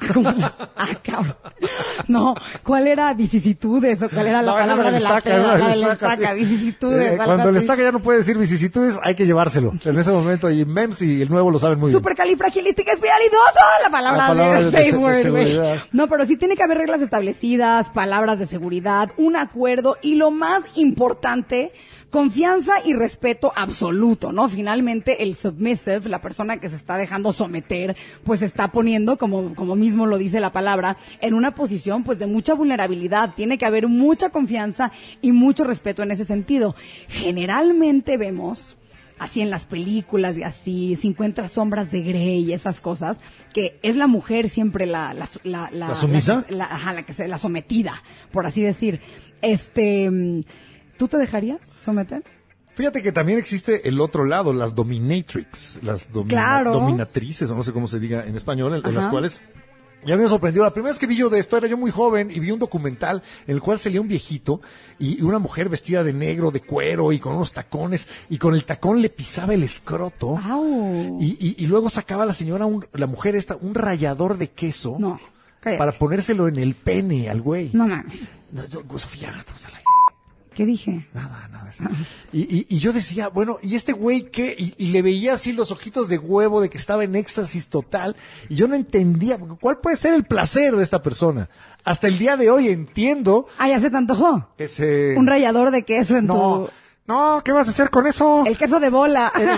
Ah, cabrón. No, ¿cuál era vicisitudes o cuál era la No, esa palabra la de la estaca, peda? esa La la de la estaca, estaca, sí. vicisitudes. Eh, algo cuando el así. estaca ya no puede decir vicisitudes, hay que llevárselo. En ese momento, y Mems y el nuevo lo saben muy bien. Supercalifragilística espialidoso, la palabra, La palabra de, de safe se- de word, güey. seguridad. No, pero sí tiene que haber reglas establecidas, palabras de seguridad, un acuerdo y lo más importante, confianza y respeto absoluto, ¿no? Finalmente el submissive, la persona que se está dejando someter, pues se está poniendo, como, como mismo lo dice la palabra, en una posición pues de mucha vulnerabilidad. Tiene que haber mucha confianza y mucho respeto en ese sentido. Generalmente vemos así en las películas y así, cincuenta sombras de Grey y esas cosas, que es la mujer siempre la... ¿La, la, ¿La sumisa? La, la- ajá, la que se, la sometida, por así decir. Este, mm, ¿tú te dejarías someter? Fíjate que también existe el otro lado, las dominatrix, las domina- Claro. dominatrices, o no sé cómo se diga en español, en, en las Ajá. cuales ya me sorprendió. La primera vez que vi yo de esto era yo muy joven y vi un documental en el cual salía un viejito y una mujer vestida de negro, de cuero y con unos tacones, y con el tacón le pisaba el escroto. Au. Y, y, y luego sacaba la señora, un- la mujer esta, un rallador de queso No, cállate. para ponérselo en el pene al güey. No mames. No, no, Sofía, estamos al aire. ¿Qué dije? Nada, nada. sí. Y, y, y yo decía, bueno, ¿y este güey qué? Y, y le veía así los ojitos de huevo de que estaba en éxtasis total. Y yo no entendía, ¿cuál puede ser el placer de esta persona? hasta el día de hoy entiendo Ah, ¿ya se te antojó? que se... Un rallador de queso en No, tu... no, ¿qué vas a hacer con eso? El queso de bola. El,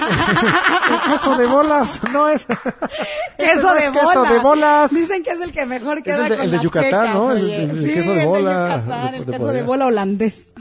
el queso de bolas, no es... queso, no de, es bola. queso de bolas. Dicen que es el que mejor queda el de- con el de las Yucatán, quecas, ¿no? El- oye. el- el Sí, queso de el bola, Yucatán, de- el de queso por de allá. bola holandés.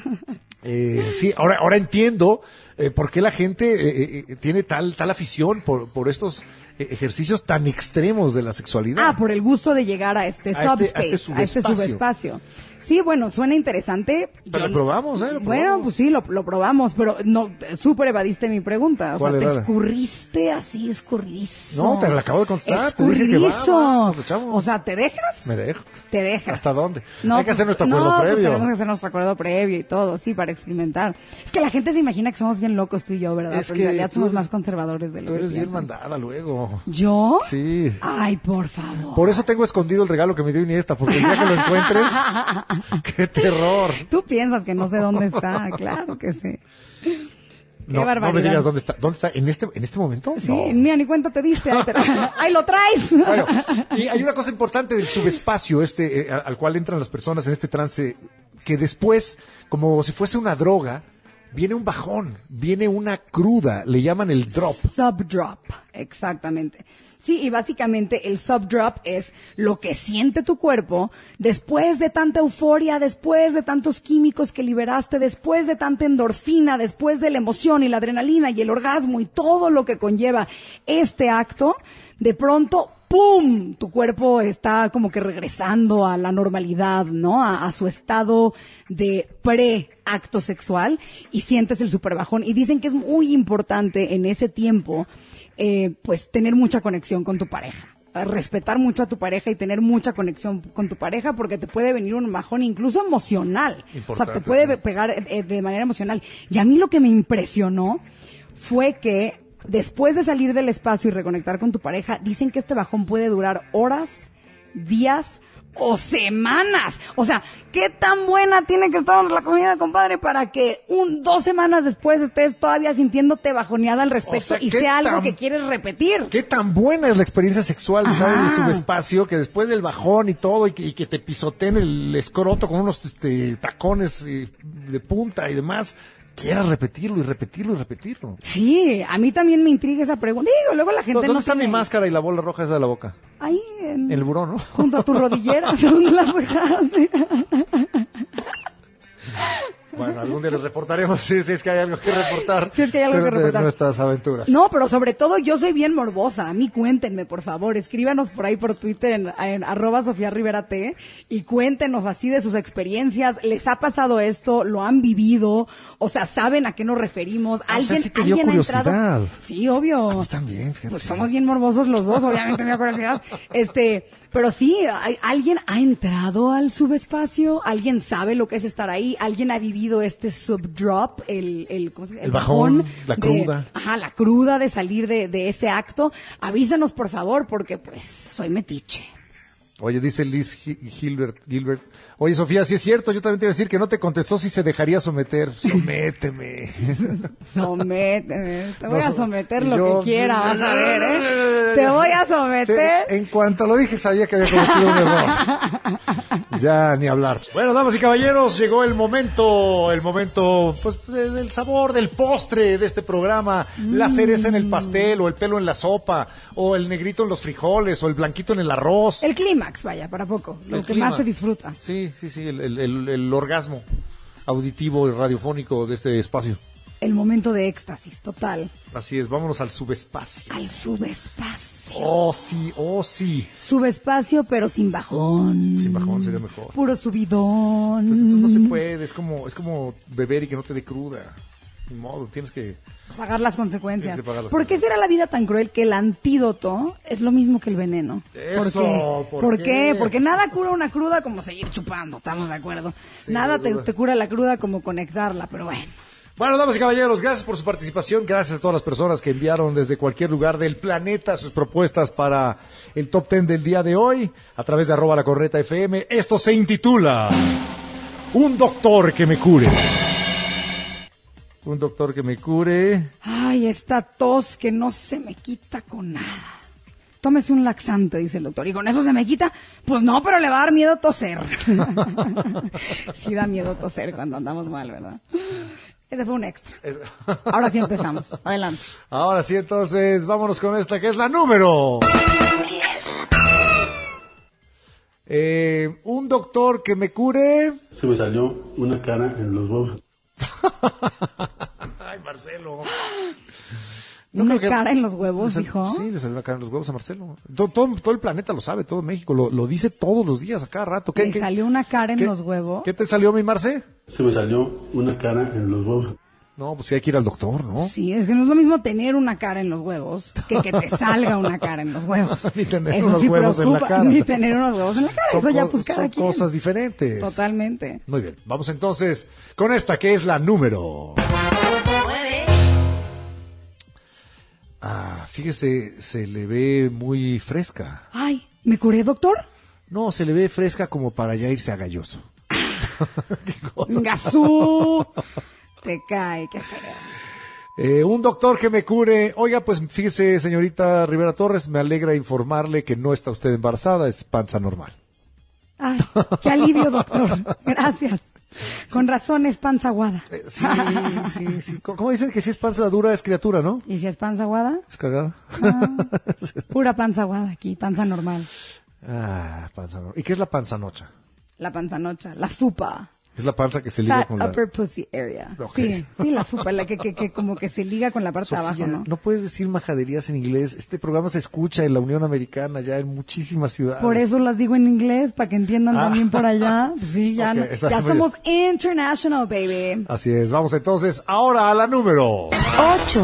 Eh, sí, ahora, ahora entiendo eh, por qué la gente eh, eh, tiene tal, tal afición por, por estos eh, ejercicios tan extremos de la sexualidad. Ah, por el gusto de llegar a este A este- subspace, a este subespacio. subespacio. Sí, bueno, suena interesante. Pero lo probamos, ¿eh? Lo Bueno, probamos. pues sí, lo, lo probamos, pero no, súper evadiste mi pregunta. O sea, ¿Cuál te era? escurriste así, escurrizo. No, te la acabo de contestar. Te dije que va, Escurrizo. vamos, lo echamos. O sea, ¿te dejas? Me dejo. Te dejas. ¿Hasta dónde? No, Hay que hacer pues, nuestro acuerdo no, pues previo. tenemos que hacer nuestro acuerdo previo y todo, sí, para experimentar. Es que la gente se imagina que somos bien locos tú y yo, ¿verdad? Es Pero que en realidad tú somos eres- más conservadores de lo Tú que eres bien piensan. mandada luego. ¿Yo? Sí. Ay, por favor. Por eso tengo escondido el regalo que me dio Iniesta, porque el día que lo encuentres, ¡qué terror! Tú piensas que no sé dónde está, claro que sí. Qué No, no barbaridad. me digas dónde está. ¿Dónde está? ¿En este, en este momento? Sí, No. mira, ni cuenta te diste. Ahí, te- ahí lo traes. Bueno, y hay una cosa importante del subespacio este eh, al cual entran las personas en este trance, que después, como si fuese una droga, viene un bajón, viene una cruda, le llaman el drop. Subdrop, exactamente. Sí, y básicamente el subdrop es lo que siente tu cuerpo después de tanta euforia, después de tantos químicos que liberaste, después de tanta endorfina, después de la emoción y la adrenalina y el orgasmo y todo lo que conlleva este acto. De pronto, ¡pum!, tu cuerpo está como que regresando a la normalidad, ¿no? A, a su estado de pre-acto sexual y sientes el super bajón. Y dicen que es muy importante en ese tiempo, eh, pues, tener mucha conexión con tu pareja. A respetar mucho a tu pareja y tener mucha conexión con tu pareja porque te puede venir un bajón incluso emocional. O sea, Importante, te puede sí. pegar eh, de manera emocional. Y a mí lo que me impresionó fue que después de salir del espacio y reconectar con tu pareja, dicen que este bajón puede durar horas, días o semanas. O sea, ¿qué tan buena tiene que estar la comida, compadre, para que un dos semanas después estés todavía sintiéndote bajoneada al respecto O sea, y ¿qué sea algo tan- que quieres repetir? Qué tan buena es la experiencia sexual de estar en el Ajá. subespacio, que después del bajón y todo, y que, y que te pisoteen el escroto con unos este, tacones eh, de punta y demás, quieras repetirlo y repetirlo y repetirlo. Sí, a mí también me intriga esa pregunta. Digo, luego la gente ¿Dónde no está tiene- mi máscara y la bola roja esa de la boca? Ahí en... En el buró, ¿no? junto a tu rodillera. ¿Dónde las dejaste? Bueno, algún día les reportaremos si, si es que hay algo que reportar. Si es que hay algo de- que reportar. De nuestras aventuras. No, pero sobre todo yo soy bien morbosa. A mí cuéntenme, por favor. Escríbanos por ahí por Twitter en, en arroba Sofía Rivera T y cuéntenos así de sus experiencias. ¿Les ha pasado esto? ¿Lo han vivido? O sea, ¿saben a qué nos referimos? Ah, o sea, sí te dio alguien ha entrado? curiosidad. Sí, obvio. A mí también, fíjate. Pues somos bien morbosos los dos, obviamente me da curiosidad. Este, pero sí, hay- alguien ha entrado al subespacio, alguien sabe lo que es estar ahí, alguien ha vivido este subdrop, el, el, ¿cómo se llama? El bajón, la de- cruda. Ajá, la cruda de salir de, de ese acto. Avísanos, por favor, porque pues soy metiche. Oye, dice Liz Gi- Gilbert, Gilbert. Oye, Sofía, sí es cierto, yo también te iba a decir que no te contestó si se dejaría someter. Sométeme. Sométeme, te No, voy a so- someter y lo yo- que quiera, vas a ver, ¿eh? Te voy a someter. Sí, en cuanto lo dije sabía que había cometido un error. Ya ni hablar. Bueno, damas y caballeros, llegó el momento, el momento pues de- del sabor, del postre de este programa. La cereza en el pastel, o el pelo en la sopa, o el negrito en los frijoles, o el blanquito en el arroz. El clímax, vaya, para poco, lo El que clímax. más se disfruta. Sí, sí, sí, el, el- el- el orgasmo auditivo y radiofónico de este espacio. El momento de éxtasis, total. Así es, vámonos al subespacio. Al subespacio. Oh, sí, oh, sí. Subespacio, pero sin bajón. Sin bajón sería mejor. Puro subidón. Pues, entonces no se puede, es como, es como beber y que no te dé cruda. Ni modo, tienes que... Pagar las consecuencias. Tienes que pagar las ¿Por qué será la vida tan cruel que el antídoto es lo mismo que el veneno? Eso, ¿Por qué? ¿por ¿Por qué? qué? Porque nada cura una cruda como seguir chupando, estamos de acuerdo. Sí, nada de te, duda. te cura la cruda como conectarla, pero bueno. Bueno, damas y caballeros, gracias por su participación, gracias a todas las personas que enviaron desde cualquier lugar del planeta sus propuestas para el top ten del día de hoy, a través de arroba la corneta F M. Esto se intitula Un doctor que me cure. Un doctor que me cure. Ay, esta tos que no se me quita con nada. tómese un laxante, dice el doctor. ¿Y con eso se me quita? Pues no, pero le va a dar miedo toser. Sí da miedo toser cuando andamos mal, ¿verdad? Ese fue un extra. Ahora sí empezamos. Adelante. Ahora sí, entonces, vámonos con esta, que es la número diez. Eh, un doctor que me cure... Se me salió una cara en los huevos. Ay, Marcelo. ¿Una cara en los huevos, dijo? Sí, le salió una cara en los huevos a Marcelo. Todo, todo, todo el planeta lo sabe, todo México lo, lo dice todos los días, a cada rato. ¿Qué, ¿Le qué, salió una cara en qué, los huevos? ¿Qué te salió, mi Marce? Se me salió una cara en los huevos. No, pues sí hay que ir al doctor, ¿no? Sí, es que no es lo mismo tener una cara en los huevos que que te salga una cara en los huevos. Ni tener Eso unos sí huevos preocupa, en la cara. ni tener unos huevos en la cara. Son Eso ya co- pues cada son quien. cosas diferentes. Totalmente. Muy bien, vamos entonces con esta que es la número... nueve. Ah, fíjese, se le ve muy fresca. Ay, ¿me curé, doctor? No, se le ve fresca como para ya irse a galloso. Gasú. Te cae, qué feo. Eh, un doctor que me cure. Oiga, pues fíjese, señorita Rivera Torres, me alegra informarle que no está usted embarazada, es panza normal. Ay, qué alivio, doctor. Gracias. Con razón es panza aguada. Eh, sí, sí, sí. ¿Cómo dicen que si es panza dura es criatura, no? ¿Y si es panza aguada? Es cagada. Ah, pura panza aguada aquí, panza normal. Ah, panza normal. ¿Y qué es la panzanocha? La panzanocha, la fupa. Es la panza que se liga Fat con la... upper pussy area. Ok. Sí, sí, la fupa, la que, que, que como que se liga con la parte Sofía, de abajo, ¿no? no puedes decir majaderías en inglés. Este programa se escucha en la Unión Americana, ya en muchísimas ciudades. Por eso las digo en inglés, para que entiendan Ah. también por allá. Pues sí, ya, Ok, no- está ya muy somos international, baby. Así es, vamos entonces ahora a la número... ocho.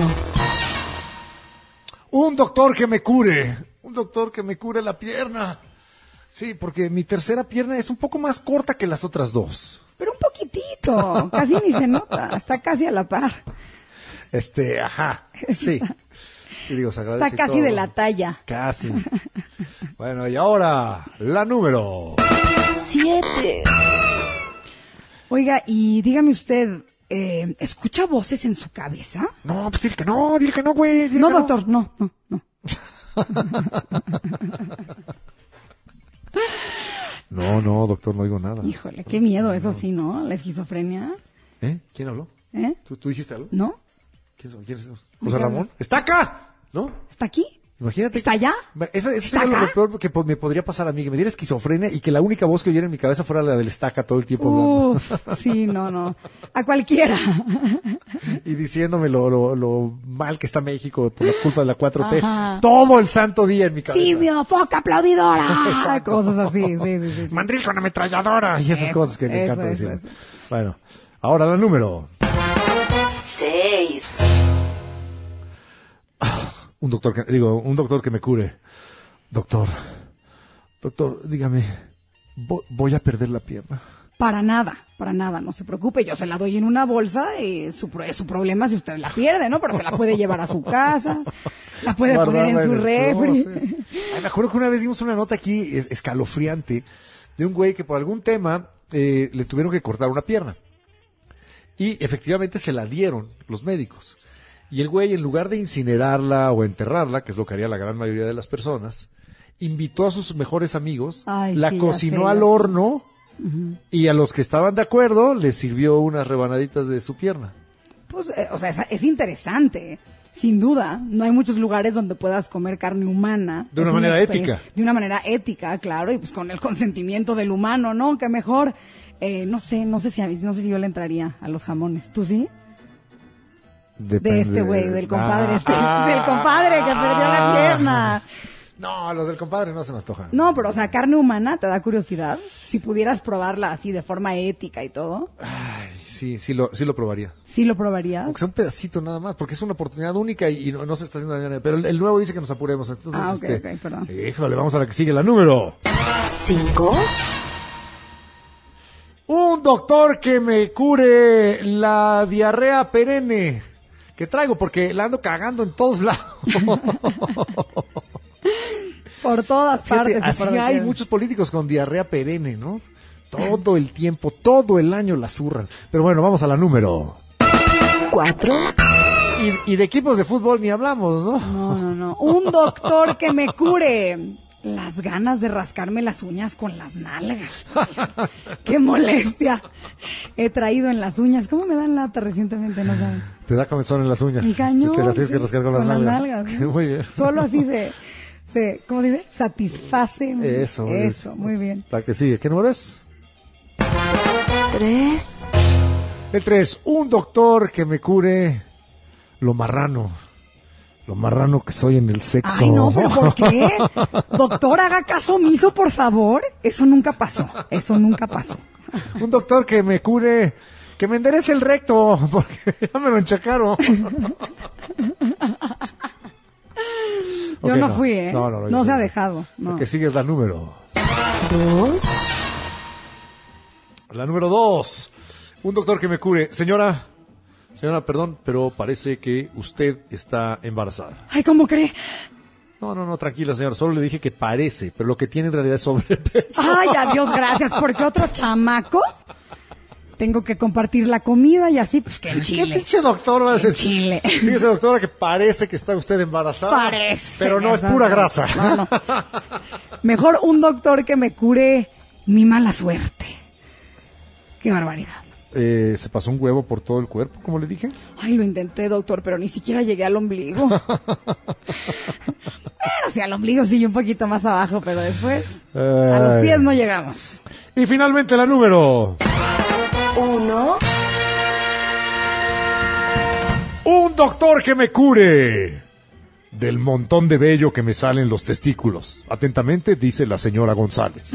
Un doctor que me cure. Un doctor que me cure la pierna. Sí, porque mi tercera pierna es un poco más corta que las otras dos. Pero un poquitito, casi ni se nota, está casi a la par. Este, ajá, sí. Sí, digo, se agradece Está casi todo. de la talla. Casi. Bueno, y ahora, la número... siete. Oiga, y dígame usted, eh, ¿escucha voces en su cabeza? No, pues dile que no, dile que no, güey. dile No, que doctor, no, no, no. No, no, doctor, no digo nada. Híjole, qué miedo, eso sí, ¿no? La esquizofrenia. ¿Eh? ¿Quién habló? ¿Eh? ¿Tú, tú dijiste algo? ¿No? ¿Quién es? ¿Quién es? ¿José Ramón? ¡Está acá! ¿No? ¿Está aquí? Imagínate. ¿Está allá? Eso, eso ¿Está sería acá? lo peor que po- me podría pasar a mí, que me diera esquizofrenia y que la única voz que oyera en mi cabeza fuera la del estaca todo el tiempo hablando. Uf, sí, no, no. A cualquiera. Y diciéndome lo, lo, lo mal que está México por la culpa de la cuatro T. Ajá. Todo el santo día en mi cabeza. Simio, foca aplaudidora. Exacto. Cosas así, sí, sí, sí. sí. Mandril con ametralladora. Y esas Eso, cosas que me eso, encanta eso, decir. eso. Bueno, ahora la número. seis. Un doctor que, digo, un doctor que me cure. Doctor, doctor, dígame, vo- voy a perder la pierna. Para nada, para nada, no se preocupe, yo se la doy en una bolsa y su, pro- es su problema si usted la pierde, ¿no? Pero se la puede llevar a su casa, la puede poner en Guardarla su el refri. closet. Ay, me acuerdo que una vez dimos una nota aquí es- escalofriante de un güey que por algún tema eh, le tuvieron que cortar una pierna. Y efectivamente se la dieron los médicos. Y el güey, en lugar de incinerarla o enterrarla, que es lo que haría la gran mayoría de las personas, invitó a sus mejores amigos, Ay, la sí, ya cocinó sé, al ya sé. horno Ujú. y a los que estaban de acuerdo les sirvió unas rebanaditas de su pierna. Pues, eh, o sea, es, es interesante, sin duda. No hay muchos lugares donde puedas comer carne humana. De una Es manera exper- ética. De una manera ética, claro, y pues con el consentimiento del humano, ¿no? Que mejor. Eh, no sé, no sé si a mí, no sé si yo le entraría a los jamones. ¿Tú sí? De este güey, del compadre, Ah, este, ah, del compadre que perdió la ah. pierna. No, los del compadre no se me antojan. No, pero o sea, carne humana, ¿te da curiosidad? Si pudieras probarla así de forma ética y todo, Ay, sí, sí lo, sí lo probaría. ¿sí lo probarías? Aunque sea un pedacito nada más, porque es una oportunidad única y, y no, no se está haciendo daño. Pero el, el nuevo dice que nos apuremos. Entonces, Ah, ok, este, ok, perdón. híjole, vamos a la que sigue, la número. cinco. Un doctor que me cure la diarrea perenne que traigo, porque la ando cagando en todos lados. Por todas Fíjate, partes. y así por hay doquier. muchos políticos con diarrea perenne, ¿no? Todo el tiempo, todo el año la zurran. Pero bueno, vamos a la número. cuatro. y, y de equipos de fútbol ni hablamos, ¿no? No, no, no. Un doctor que me cure las ganas de rascarme las uñas con las nalgas. ¡Qué molestia! He traído en las uñas. ¿Cómo me dan lata recientemente? No saben. Te da comezón en las uñas. En cañón. Que las tienes que sí, rascar con las con nalgas. Las nalgas ¿sí? Muy bien. Solo así se, se, ¿cómo dice? Satisface. Eso. Eso, muy bien. La que sigue. ¿Qué número es? Tres. El tres. Un doctor que me cure lo marrano. Lo marrano que soy en el sexo. Ay, no, ¿pero por qué? Doctor, haga caso omiso, por favor. Eso nunca pasó. Eso nunca pasó. Un doctor que me cure, que me enderece el recto, porque ya me lo enchacaron. Yo okay, no, no fui, ¿eh? No, no, no, no se sé. ha dejado. No. La que sigue es la número. Dos. La número dos. Un doctor que me cure. Señora... Señora, perdón, pero parece que usted está embarazada. Ay, ¿cómo cree? No, no, no, tranquila, señora. Solo le dije que parece, pero lo que tiene en realidad es sobrepeso. Ay, adiós, gracias. Porque otro chamaco tengo que compartir la comida y así, pues que en Chile. ¿Qué pinche doctor va a ser? En Chile. Fíjese, doctora, que parece que está usted embarazada. Parece. Pero no es pura grasa. No, no. Mejor un doctor que me cure mi mala suerte. Qué barbaridad. Eh, se pasó un huevo por todo el cuerpo, como le dije. Ay, lo intenté, doctor, pero ni siquiera llegué al ombligo. Bueno, sí, al ombligo sí, un poquito más abajo, pero después Ay. a los pies no llegamos. Y finalmente la número... Uno. Un doctor que me cure del montón de vello que me sale en los testículos. Atentamente, dice la señora González.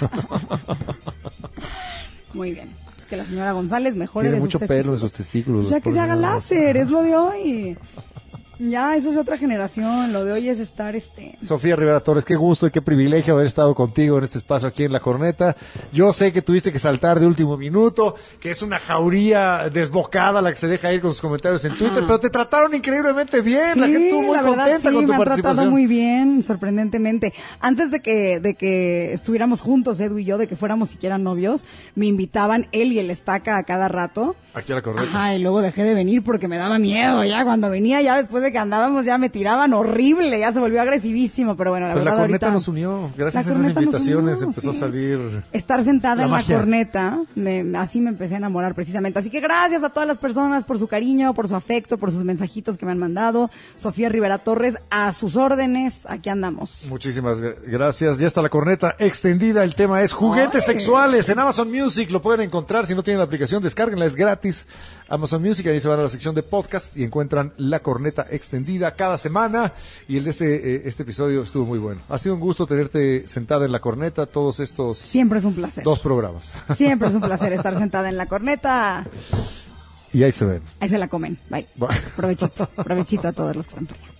Muy bien. Que la señora González mejore Tiene de mucho sus pelo en sus testículos. Ya que se haga láser, es lo de hoy. Ya, eso es otra generación. Lo de hoy es estar este. Sofía Rivera Torres, qué gusto y qué privilegio haber estado contigo en este espacio aquí en La Corneta. Yo sé que tuviste que saltar de último minuto, que es una jauría desbocada la que se deja ir con sus comentarios en Twitter, pero te trataron increíblemente bien. Sí, la gente estuvo muy la verdad, contenta sí, con tu me han tratado participación. muy bien, sorprendentemente. Antes de que de que estuviéramos juntos, Edu y yo, de que fuéramos siquiera novios, me invitaban él y el Estaca a cada rato. Aquí a La Corneta. Ajá, y luego dejé de venir porque me daba miedo. Ya cuando venía, ya después de que andábamos, ya me tiraban horrible, ya se volvió agresivísimo, pero bueno, la Pues verdad La Corneta ahorita nos unió, gracias La a esas Corneta nos invitaciones unió, empezó sí. a salir estar sentada la en magia. la corneta, me, así me empecé a enamorar precisamente. Así que gracias a todas las personas por su cariño, por su afecto, por sus mensajitos que me han mandado. Sofía Rivera Torres, a sus órdenes, aquí andamos. Muchísimas gra- gracias. Ya está La Corneta extendida. El tema es juguetes Ay. sexuales en Amazon Music. Lo pueden encontrar si no tienen la aplicación, descárguenla, es gratis. Amazon Music, ahí se van a la sección de podcast y encuentran La Corneta extendida cada semana. Y el de este, eh, este episodio estuvo muy bueno. Ha sido un gusto tenerte sentada en La Corneta todos estos Siempre es un placer. dos programas. Siempre es un placer estar sentada en la corneta. Y ahí se ven. Ahí se la comen. Bye. Bye. Provechito. Provechito a todos los que están por allá.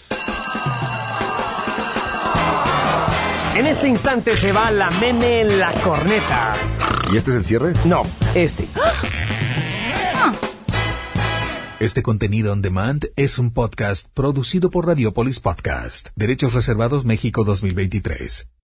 En este instante se va la meme en La Corneta. ¿Y este es el cierre? No, este. Este contenido on demand es un podcast producido por Radiopolis Podcast. Derechos reservados México dos mil veintitrés.